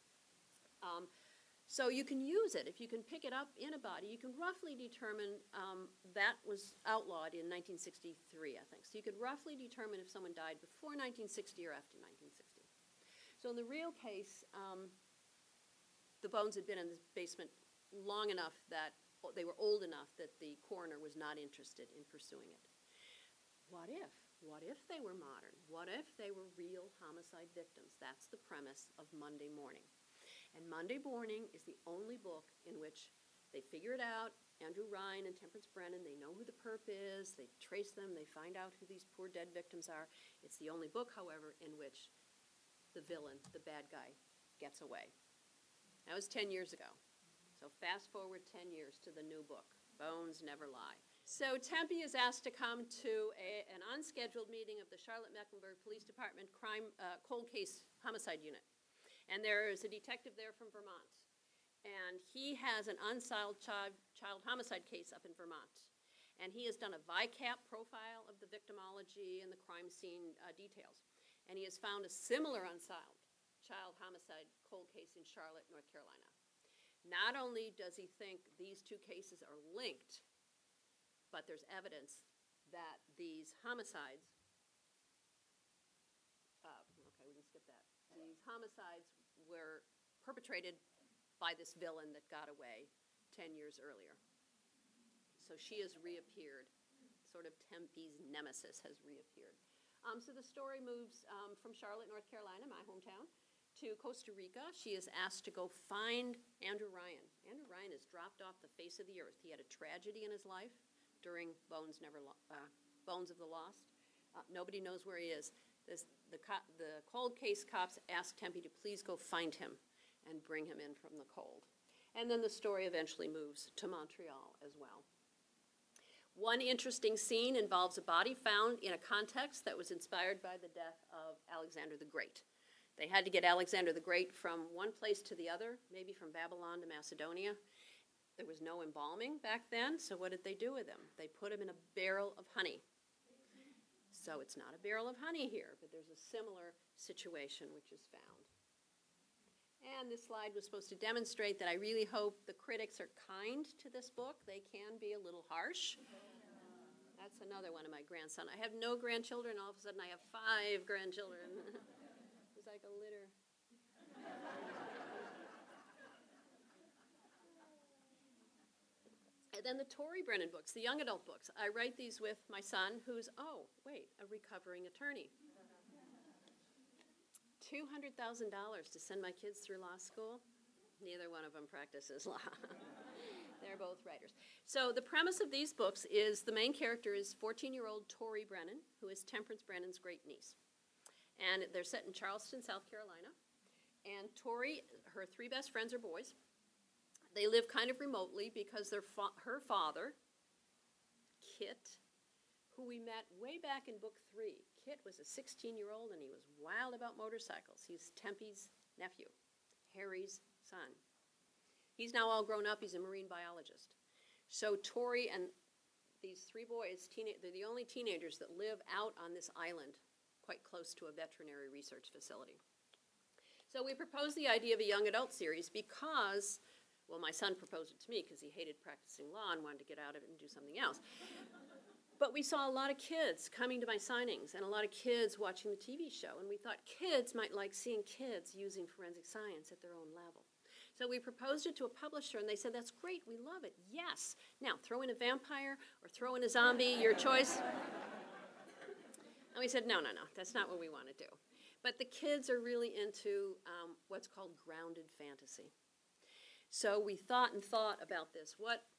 So you can use it. If you can pick it up in a body, you can roughly determine, that was outlawed in 1963, I think. So you could roughly determine if someone died before 1960 or after 1960. So in the real case, the bones had been in the basement long enough that they were old enough that the coroner was not interested in pursuing it. What if? What if they were modern? What if they were real homicide victims? That's the premise of Monday Morning. And Monday Morning is the only book in which they figure it out. Andrew Ryan and Temperance Brennan, they know who the perp is, they trace them, they find out who these poor dead victims are. It's the only book, however, in which the villain, the bad guy, gets away. That was 10 years ago. So fast forward 10 years to the new book, Bones Never Lie. So Tempe is asked to come to an unscheduled meeting of the Charlotte-Mecklenburg Police Department cold case homicide unit. And there is a detective there from Vermont. And he has an unsolved child homicide case up in Vermont. And he has done a VICAP profile of the victimology and the crime scene details. And he has found a similar unsolved child homicide cold case in Charlotte, North Carolina. Not only does he think these 2 cases are linked, but there's evidence that these homicides, okay, we can skip that. These homicides were perpetrated by this villain that got away 10 years earlier. So she has reappeared. Sort of Tempe's nemesis has reappeared. So the story moves from Charlotte, North Carolina, my hometown, to Costa Rica. She is asked to go find Andrew Ryan. Andrew Ryan has dropped off the face of the earth. He had a tragedy in his life during Bones of the Lost. Nobody knows where he is. The cold case cops asked Tempe to please go find him and bring him in from the cold. And then the story eventually moves to Montreal as well. One interesting scene involves a body found in a context that was inspired by the death of Alexander the Great. They had to get Alexander the Great from one place to the other, maybe from Babylon to Macedonia. There was no embalming back then, so what did they do with him? They put him in a barrel of honey. So it's not a barrel of honey here, but there's a similar situation which is found. And this slide was supposed to demonstrate that I really hope the critics are kind to this book. They can be a little harsh. That's another one of my grandson. I have no grandchildren. All of a sudden, I have 5 grandchildren. It's like a litter. And then the Tori Brennan books, the young adult books. I write these with my son, who's, a recovering attorney. $200,000 to send my kids through law school. Neither one of them practices law. They're both writers. So the premise of these books is the main character is 14-year-old Tori Brennan, who is Temperance Brennan's great niece. And they're set in Charleston, South Carolina. And Tori, her 3 best friends are boys. They live kind of remotely because her father, Kit, who we met way back in book 3. Kit was a 16-year-old and he was wild about motorcycles. He's Tempe's nephew, Harry's son. He's now all grown up. He's a marine biologist. So Tori and these 3 boys, they're the only teenagers that live out on this island quite close to a veterinary research facility. So we proposed the idea of a young adult series because, well, my son proposed it to me because he hated practicing law and wanted to get out of it and do something else. But we saw a lot of kids coming to my signings and a lot of kids watching the TV show, and we thought kids might like seeing kids using forensic science at their own level. So we proposed it to a publisher, and they said, that's great, we love it, yes. Now, throw in a vampire or throw in a zombie, your choice. And we said, no, that's not what we want to do. But the kids are really into what's called grounded fantasy. So we thought about this.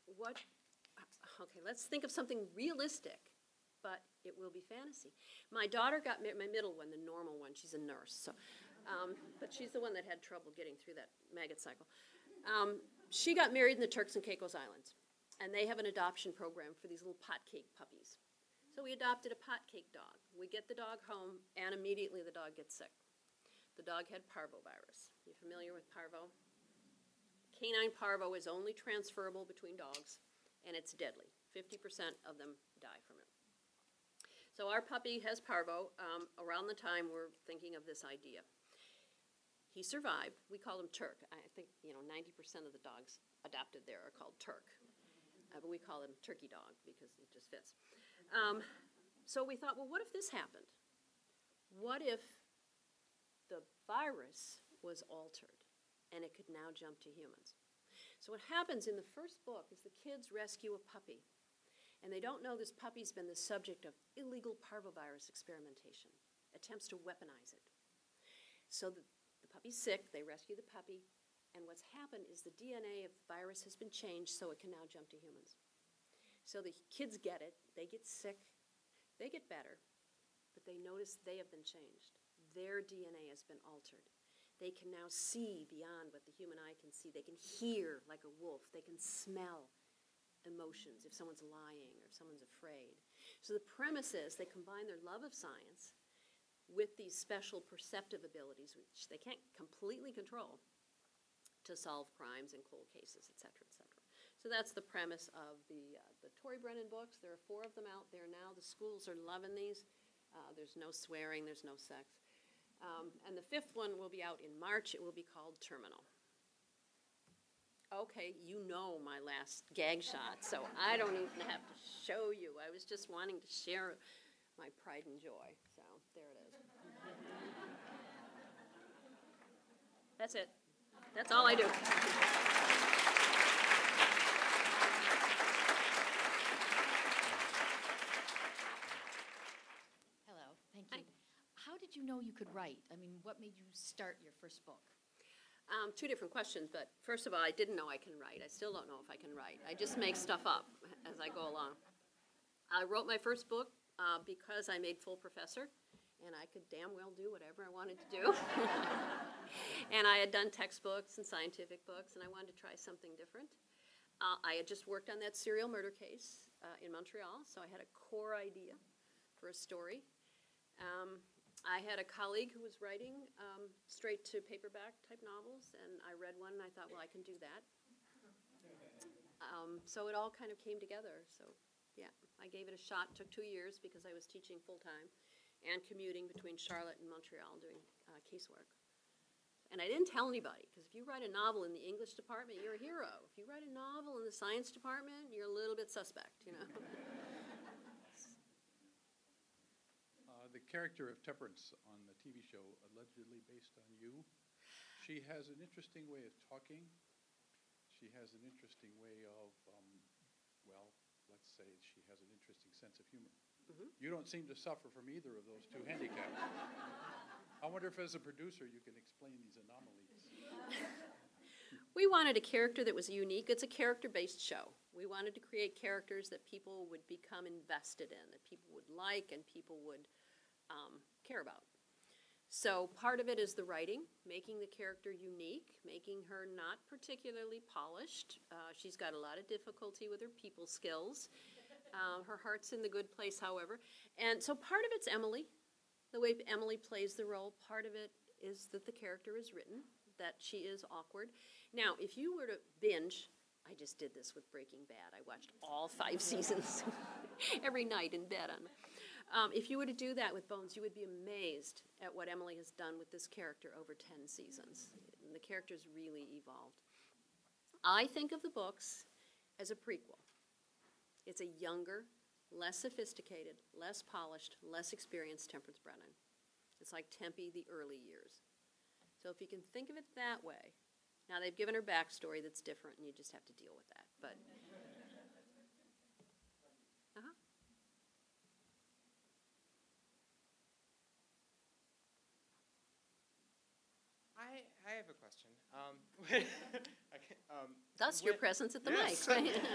Okay, let's think of something realistic, but it will be fantasy. My daughter got married, my middle one, the normal one, she's a nurse, so, but she's the one that had trouble getting through that maggot cycle. She got married in the Turks and Caicos Islands, and they have an adoption program for these little potcake puppies. So we adopted a potcake dog. We get the dog home, and immediately the dog gets sick. The dog had parvovirus. You familiar with parvo? Canine parvo is only transferable between dogs, and it's deadly. 50% of them die from it. So our puppy has parvo. Around the time we're thinking of this idea. He survived. We call him Turk. I think 90% of the dogs adopted there are called Turk. But we call him Turkey Dog because it just fits. So we thought, well, what if this happened? What if the virus was altered and it could now jump to humans? So what happens in the first book is the kids rescue a puppy, and they don't know this puppy's been the subject of illegal parvovirus experimentation, attempts to weaponize it. So the puppy's sick, they rescue the puppy, and what's happened is the DNA of the virus has been changed so it can now jump to humans. So the kids get it, they get sick, they get better, but they notice they have been changed. Their DNA has been altered. They can now see beyond what the human eye can see. They can hear like a wolf. They can smell emotions if someone's lying or if someone's afraid. So the premise is they combine their love of science with these special perceptive abilities, which they can't completely control, to solve crimes and cold cases, et cetera, et cetera. So that's the premise of the Tori Brennan books. There are 4 of them out there now. The schools are loving these. There's no swearing. There's no sex. And the 5th one will be out in March. It will be called Terminal. Okay, you know my last gag shot, so I don't even have to show you. I was just wanting to share my pride and joy. So there it is. That's it. That's all I do. Hello, thank you. Hi. How did you know you could write? I mean, what made you start your first book? 2 different questions, but first of all, I didn't know I can write. I still don't know if I can write. I just make stuff up as I go along. I wrote my first book because I made full professor, and I could damn well do whatever I wanted to do. And I had done textbooks and scientific books, and I wanted to try something different. I had just worked on that serial murder case in Montreal, so I had a core idea for a story. I had a colleague who was writing straight to paperback type novels, and I read one and I thought, well, I can do that. So it all kind of came together. So yeah, I gave it a shot. It took 2 years because I was teaching full time and commuting between Charlotte and Montreal doing casework. And I didn't tell anybody, because if you write a novel in the English department, you're a hero. If you write a novel in the science department, you're a little bit suspect, you know. The character of Temperance on the TV show, allegedly based on you, she has an interesting way of talking. She has an interesting way of, well, let's say she has an interesting sense of humor. Mm-hmm. You don't seem to suffer from either of those two handicaps. I wonder if as a producer you can explain these anomalies. We wanted a character that was unique. It's a character-based show. We wanted to create characters that people would become invested in, that people would like and people would care about. So part of it is the writing, making the character unique, making her not particularly polished. She's got a lot of difficulty with her people skills. Her heart's in the good place, however. And so part of it's Emily, the way Emily plays the role. Part of it is that the character is written, that she is awkward. Now, if you were to binge, I just did this with Breaking Bad. I watched all 5 seasons every night in bed. If you were to do that with Bones, you would be amazed at what Emily has done with this character over 10 seasons. And the character's really evolved. I think of the books as a prequel. It's a younger, less sophisticated, less polished, less experienced Temperance Brennan. It's like Tempe the early years. So if you can think of it that way. Now they've given her backstory that's different, and you just have to deal with that. But I have a question. thus your presence at the yes. mic, right?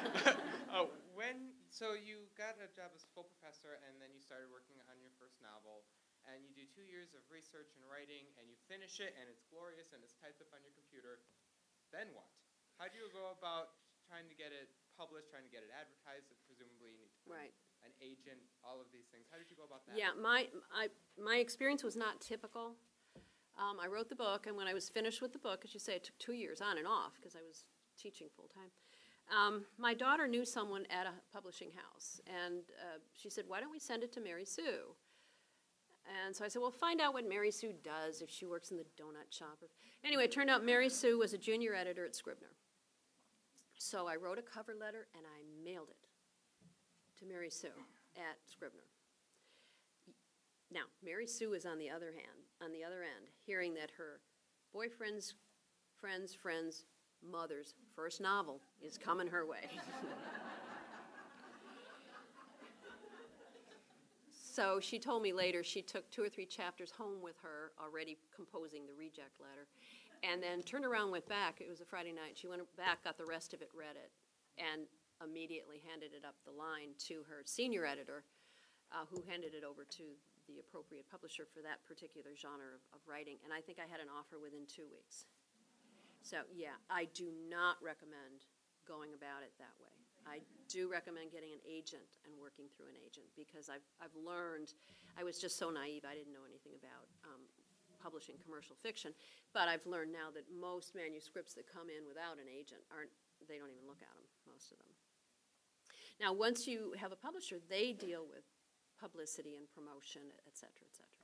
So you got a job as full professor, and then you started working on your first novel, and you do 2 years of research and writing, and you finish it, and it's glorious, and it's typed up on your computer. Then what? How do you go about trying to get it published, trying to get it advertised? Presumably you need to find Right. an agent, all of these things. How did you go about that? Yeah, my experience was not typical. I wrote the book, and when I was finished with the book, as you say, it took 2 years on and off because I was teaching full time. My daughter knew someone at a publishing house, and she said, "Why don't we send it to Mary Sue?" And so I said, "Well, find out what Mary Sue does, if she works in the donut shop." Anyway, it turned out Mary Sue was a junior editor at Scribner. So I wrote a cover letter, and I mailed it to Mary Sue at Scribner. Now, Mary Sue is on the other end, hearing that her boyfriend's friend's mother's first novel is coming her way. So she told me later she took 2 or 3 chapters home with her, already composing the reject letter, and then turned around, went back. It was a Friday night. She went back, got the rest of it, read it, and immediately handed it up the line to her senior editor, who handed it over to the appropriate publisher for that particular genre of writing. And I think I had an offer within 2 weeks. So, yeah, I do not recommend going about it that way. I do recommend getting an agent and working through an agent, because I've learned, I was just so naive, I didn't know anything about publishing commercial fiction, but I've learned now that most manuscripts that come in without an agent they don't even look at them, most of them. Now, once you have a publisher, they deal with publicity and promotion, et cetera, et cetera.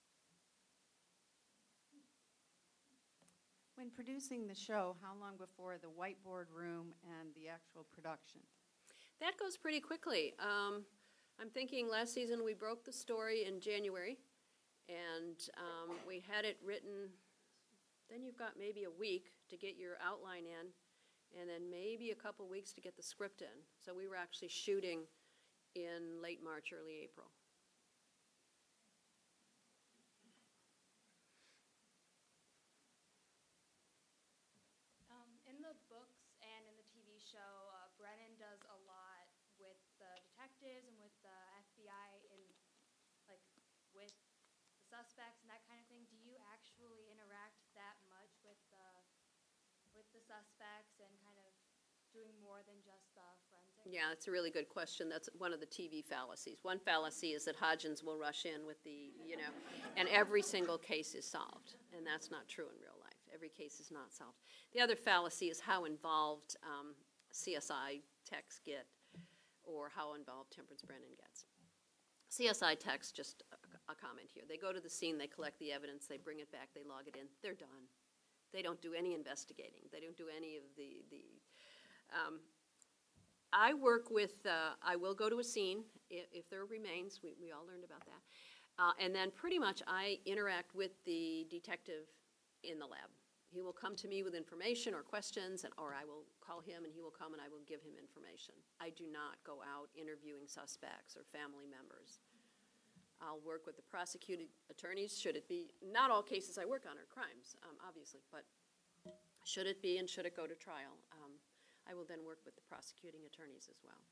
When producing the show, how long before the whiteboard room and the actual production? That goes pretty quickly. I'm thinking last season we broke the story in January, and we had it written. Then you've got maybe a week to get your outline in, and then maybe a couple weeks to get the script in. So we were actually shooting in late March, early April. In the books and in the TV show, Brennan does a lot with the detectives and with the FBI and with the suspects and that kind of thing. Do you actually interact that much with the suspects and kind of doing more than just the forensics? Yeah, that's a really good question. That's one of the TV fallacies. One fallacy is that Hodgins will rush in with and every single case is solved, and that's not true in real life. Every case is not solved. The other fallacy is how involved CSI techs get, or how involved Temperance Brennan gets. CSI techs, just a comment here, they go to the scene, they collect the evidence, they bring it back, they log it in, they're done. They don't do any investigating. They don't do any of I work with, I will go to a scene if there are remains. We all learned about that. And then pretty much I interact with the detective in the lab. He will come to me with information or questions, or I will call him and he will come and I will give him information. I do not go out interviewing suspects or family members. I'll work with the prosecuting attorneys, should it be, not all cases I work on are crimes, obviously, but should it be and should it go to trial, I will then work with the prosecuting attorneys as well.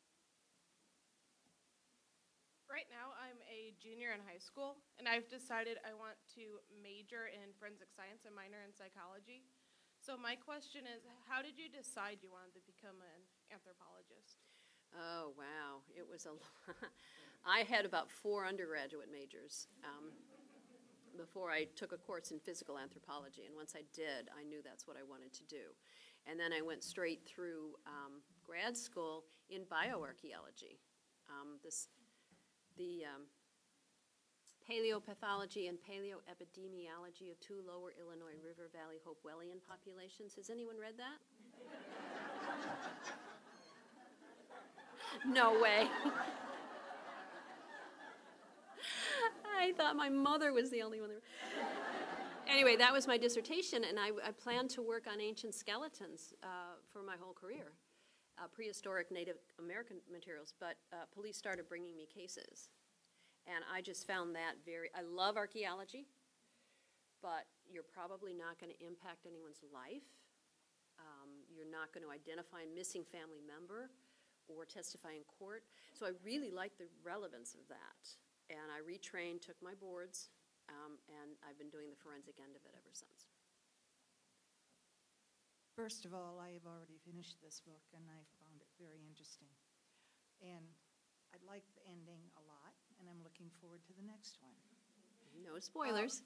Right now, I'm a junior in high school, and I've decided I want to major in forensic science and minor in psychology. So my question is, how did you decide you wanted to become an anthropologist? Oh, wow. It was a lot. I had about 4 undergraduate majors before I took a course in physical anthropology. And once I did, I knew that's what I wanted to do. And then I went straight through grad school in bioarchaeology. The paleopathology and paleoepidemiology of 2 lower Illinois River Valley Hopewellian populations. Has anyone read that? No way. I thought my mother was the only one that... Anyway, that was my dissertation, and I planned to work on ancient skeletons for my whole career, prehistoric Native American materials, but police started bringing me cases. And I just found that I love archaeology, but you're probably not going to impact anyone's life. You're not going to identify a missing family member or testify in court. So I really like the relevance of that. And I retrained, took my boards, and I've been doing the forensic end of it ever since. First of all, I have already finished this book, and I found it very interesting. And I like the ending a lot, and I'm looking forward to the next one. No spoilers.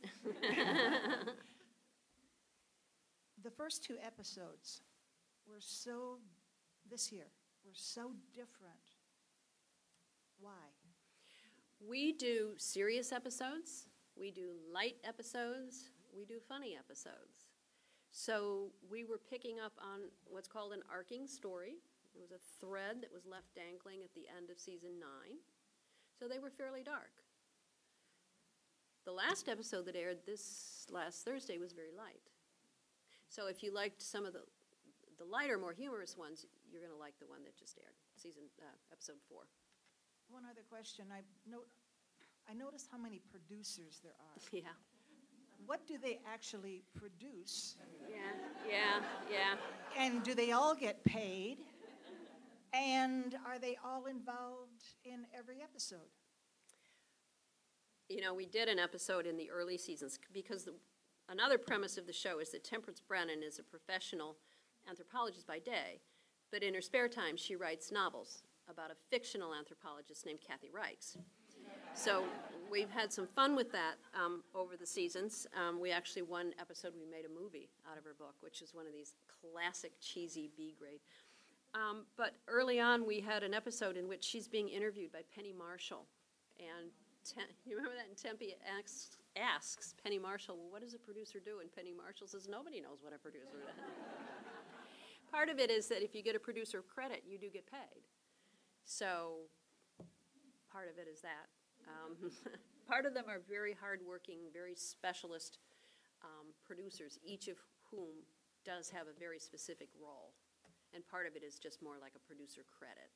The first 2 episodes were this year, were so different. Why? We do serious episodes, we do light episodes, we do funny episodes. So we were picking up on what's called an arcing story. It was a thread that was left dangling at the end of season 9. So they were fairly dark. The last episode that aired this last Thursday was very light. So if you liked some of the lighter, more humorous ones, you're going to like the one that just aired, episode 4. One other question. I noticed how many producers there are. Yeah. What do they actually produce? Yeah. And do they all get paid? And are they all involved in every episode? You know, we did an episode in the early seasons because another premise of the show is that Temperance Brennan is a professional anthropologist by day, but in her spare time she writes novels about a fictional anthropologist named Kathy Reichs. So we've had some fun with that over the seasons. We actually, one episode, we made a movie out of her book, which is one of these classic cheesy B-grade. But early on, we had an episode in which she's being interviewed by Penny Marshall. And you remember that? And Tempe asks Penny Marshall, well, what does a producer do? And Penny Marshall says, nobody knows what a producer does. Part of it is that if you get a producer credit, you do get paid. So part of it is that. Part of them are very hardworking, very specialist producers, each of whom does have a very specific role. And part of it is just more like a producer credit.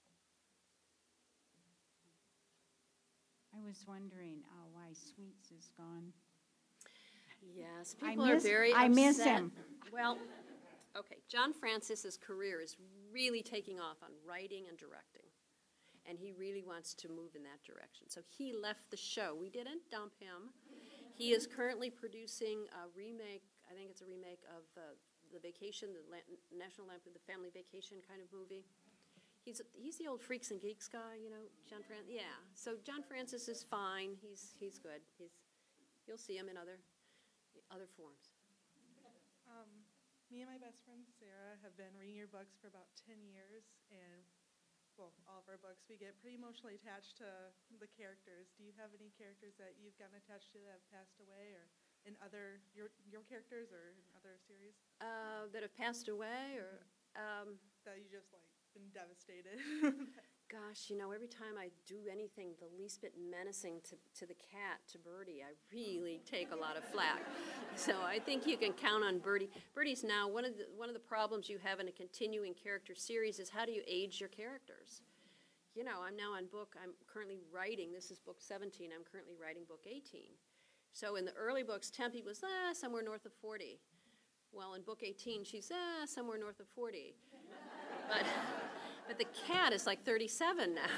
I was wondering why Sweets is gone. Yes, people are very I upset. miss him. Well, okay, John Francis's career is really taking off on writing and directing. And he really wants to move in that direction. So he left the show. We didn't dump him. He is currently producing a remake, I think it's a remake of The Vacation, the National Lampoon, the Family Vacation kind of movie. He's the old Freaks and Geeks guy, you know, John Francis. Yeah, so John Francis is fine. He's good. You'll see him in other forms. Me and my best friend Sarah have been reading your books for about 10 years, and well, all of our books, we get pretty emotionally attached to the characters. Do you have any characters that you've gotten attached to that have passed away, or in other, your characters or in other series That have passed away, or that you just like been devastated? gosh, every time I do anything the least bit menacing to the cat, to Birdie, I really take a lot of flack. So I think you can count on Birdie. Birdie's now one of the problems you have in a continuing character series is how do you age your characters? I'm now I'm currently writing, this is book 17, I'm currently writing book 18. So in the early books, Tempe was somewhere north of 40. Well, in book 18, she's somewhere north of 40. But the cat is like 37 now.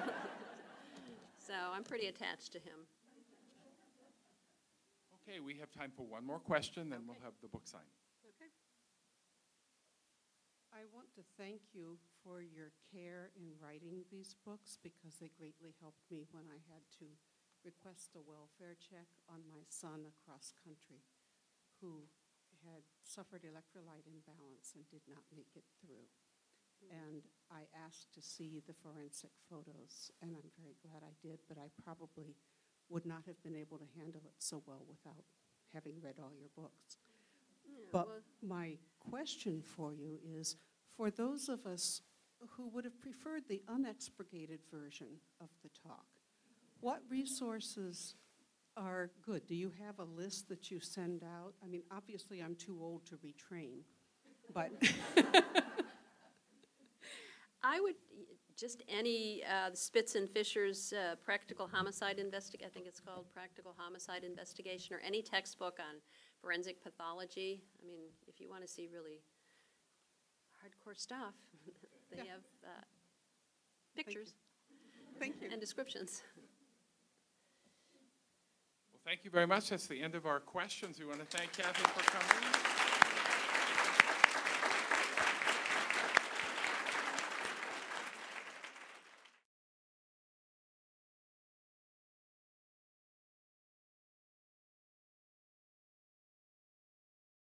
So I'm pretty attached to him. Okay, we have time for one more question, then we'll have the book signing. Okay. I want to thank you for your care in writing these books because they greatly helped me when I had to request a welfare check on my son across country who had suffered electrolyte imbalance and did not make it through. And I asked to see the forensic photos, and I'm very glad I did, but I probably would not have been able to handle it so well without having read all your books. But my question for you is, for those of us who would have preferred the unexpurgated version of the talk, what resources are good? Do you have a list that you send out? I mean, obviously I'm too old to retrain, but... I would, just any Spitz and Fisher's Practical Homicide Investigation, I think it's called Practical Homicide Investigation, or any textbook on forensic pathology. I mean, if you want to see really hardcore stuff, they have pictures. Thank you. And descriptions. Well, thank you very much. That's the end of our questions. We want to thank Kathy for coming.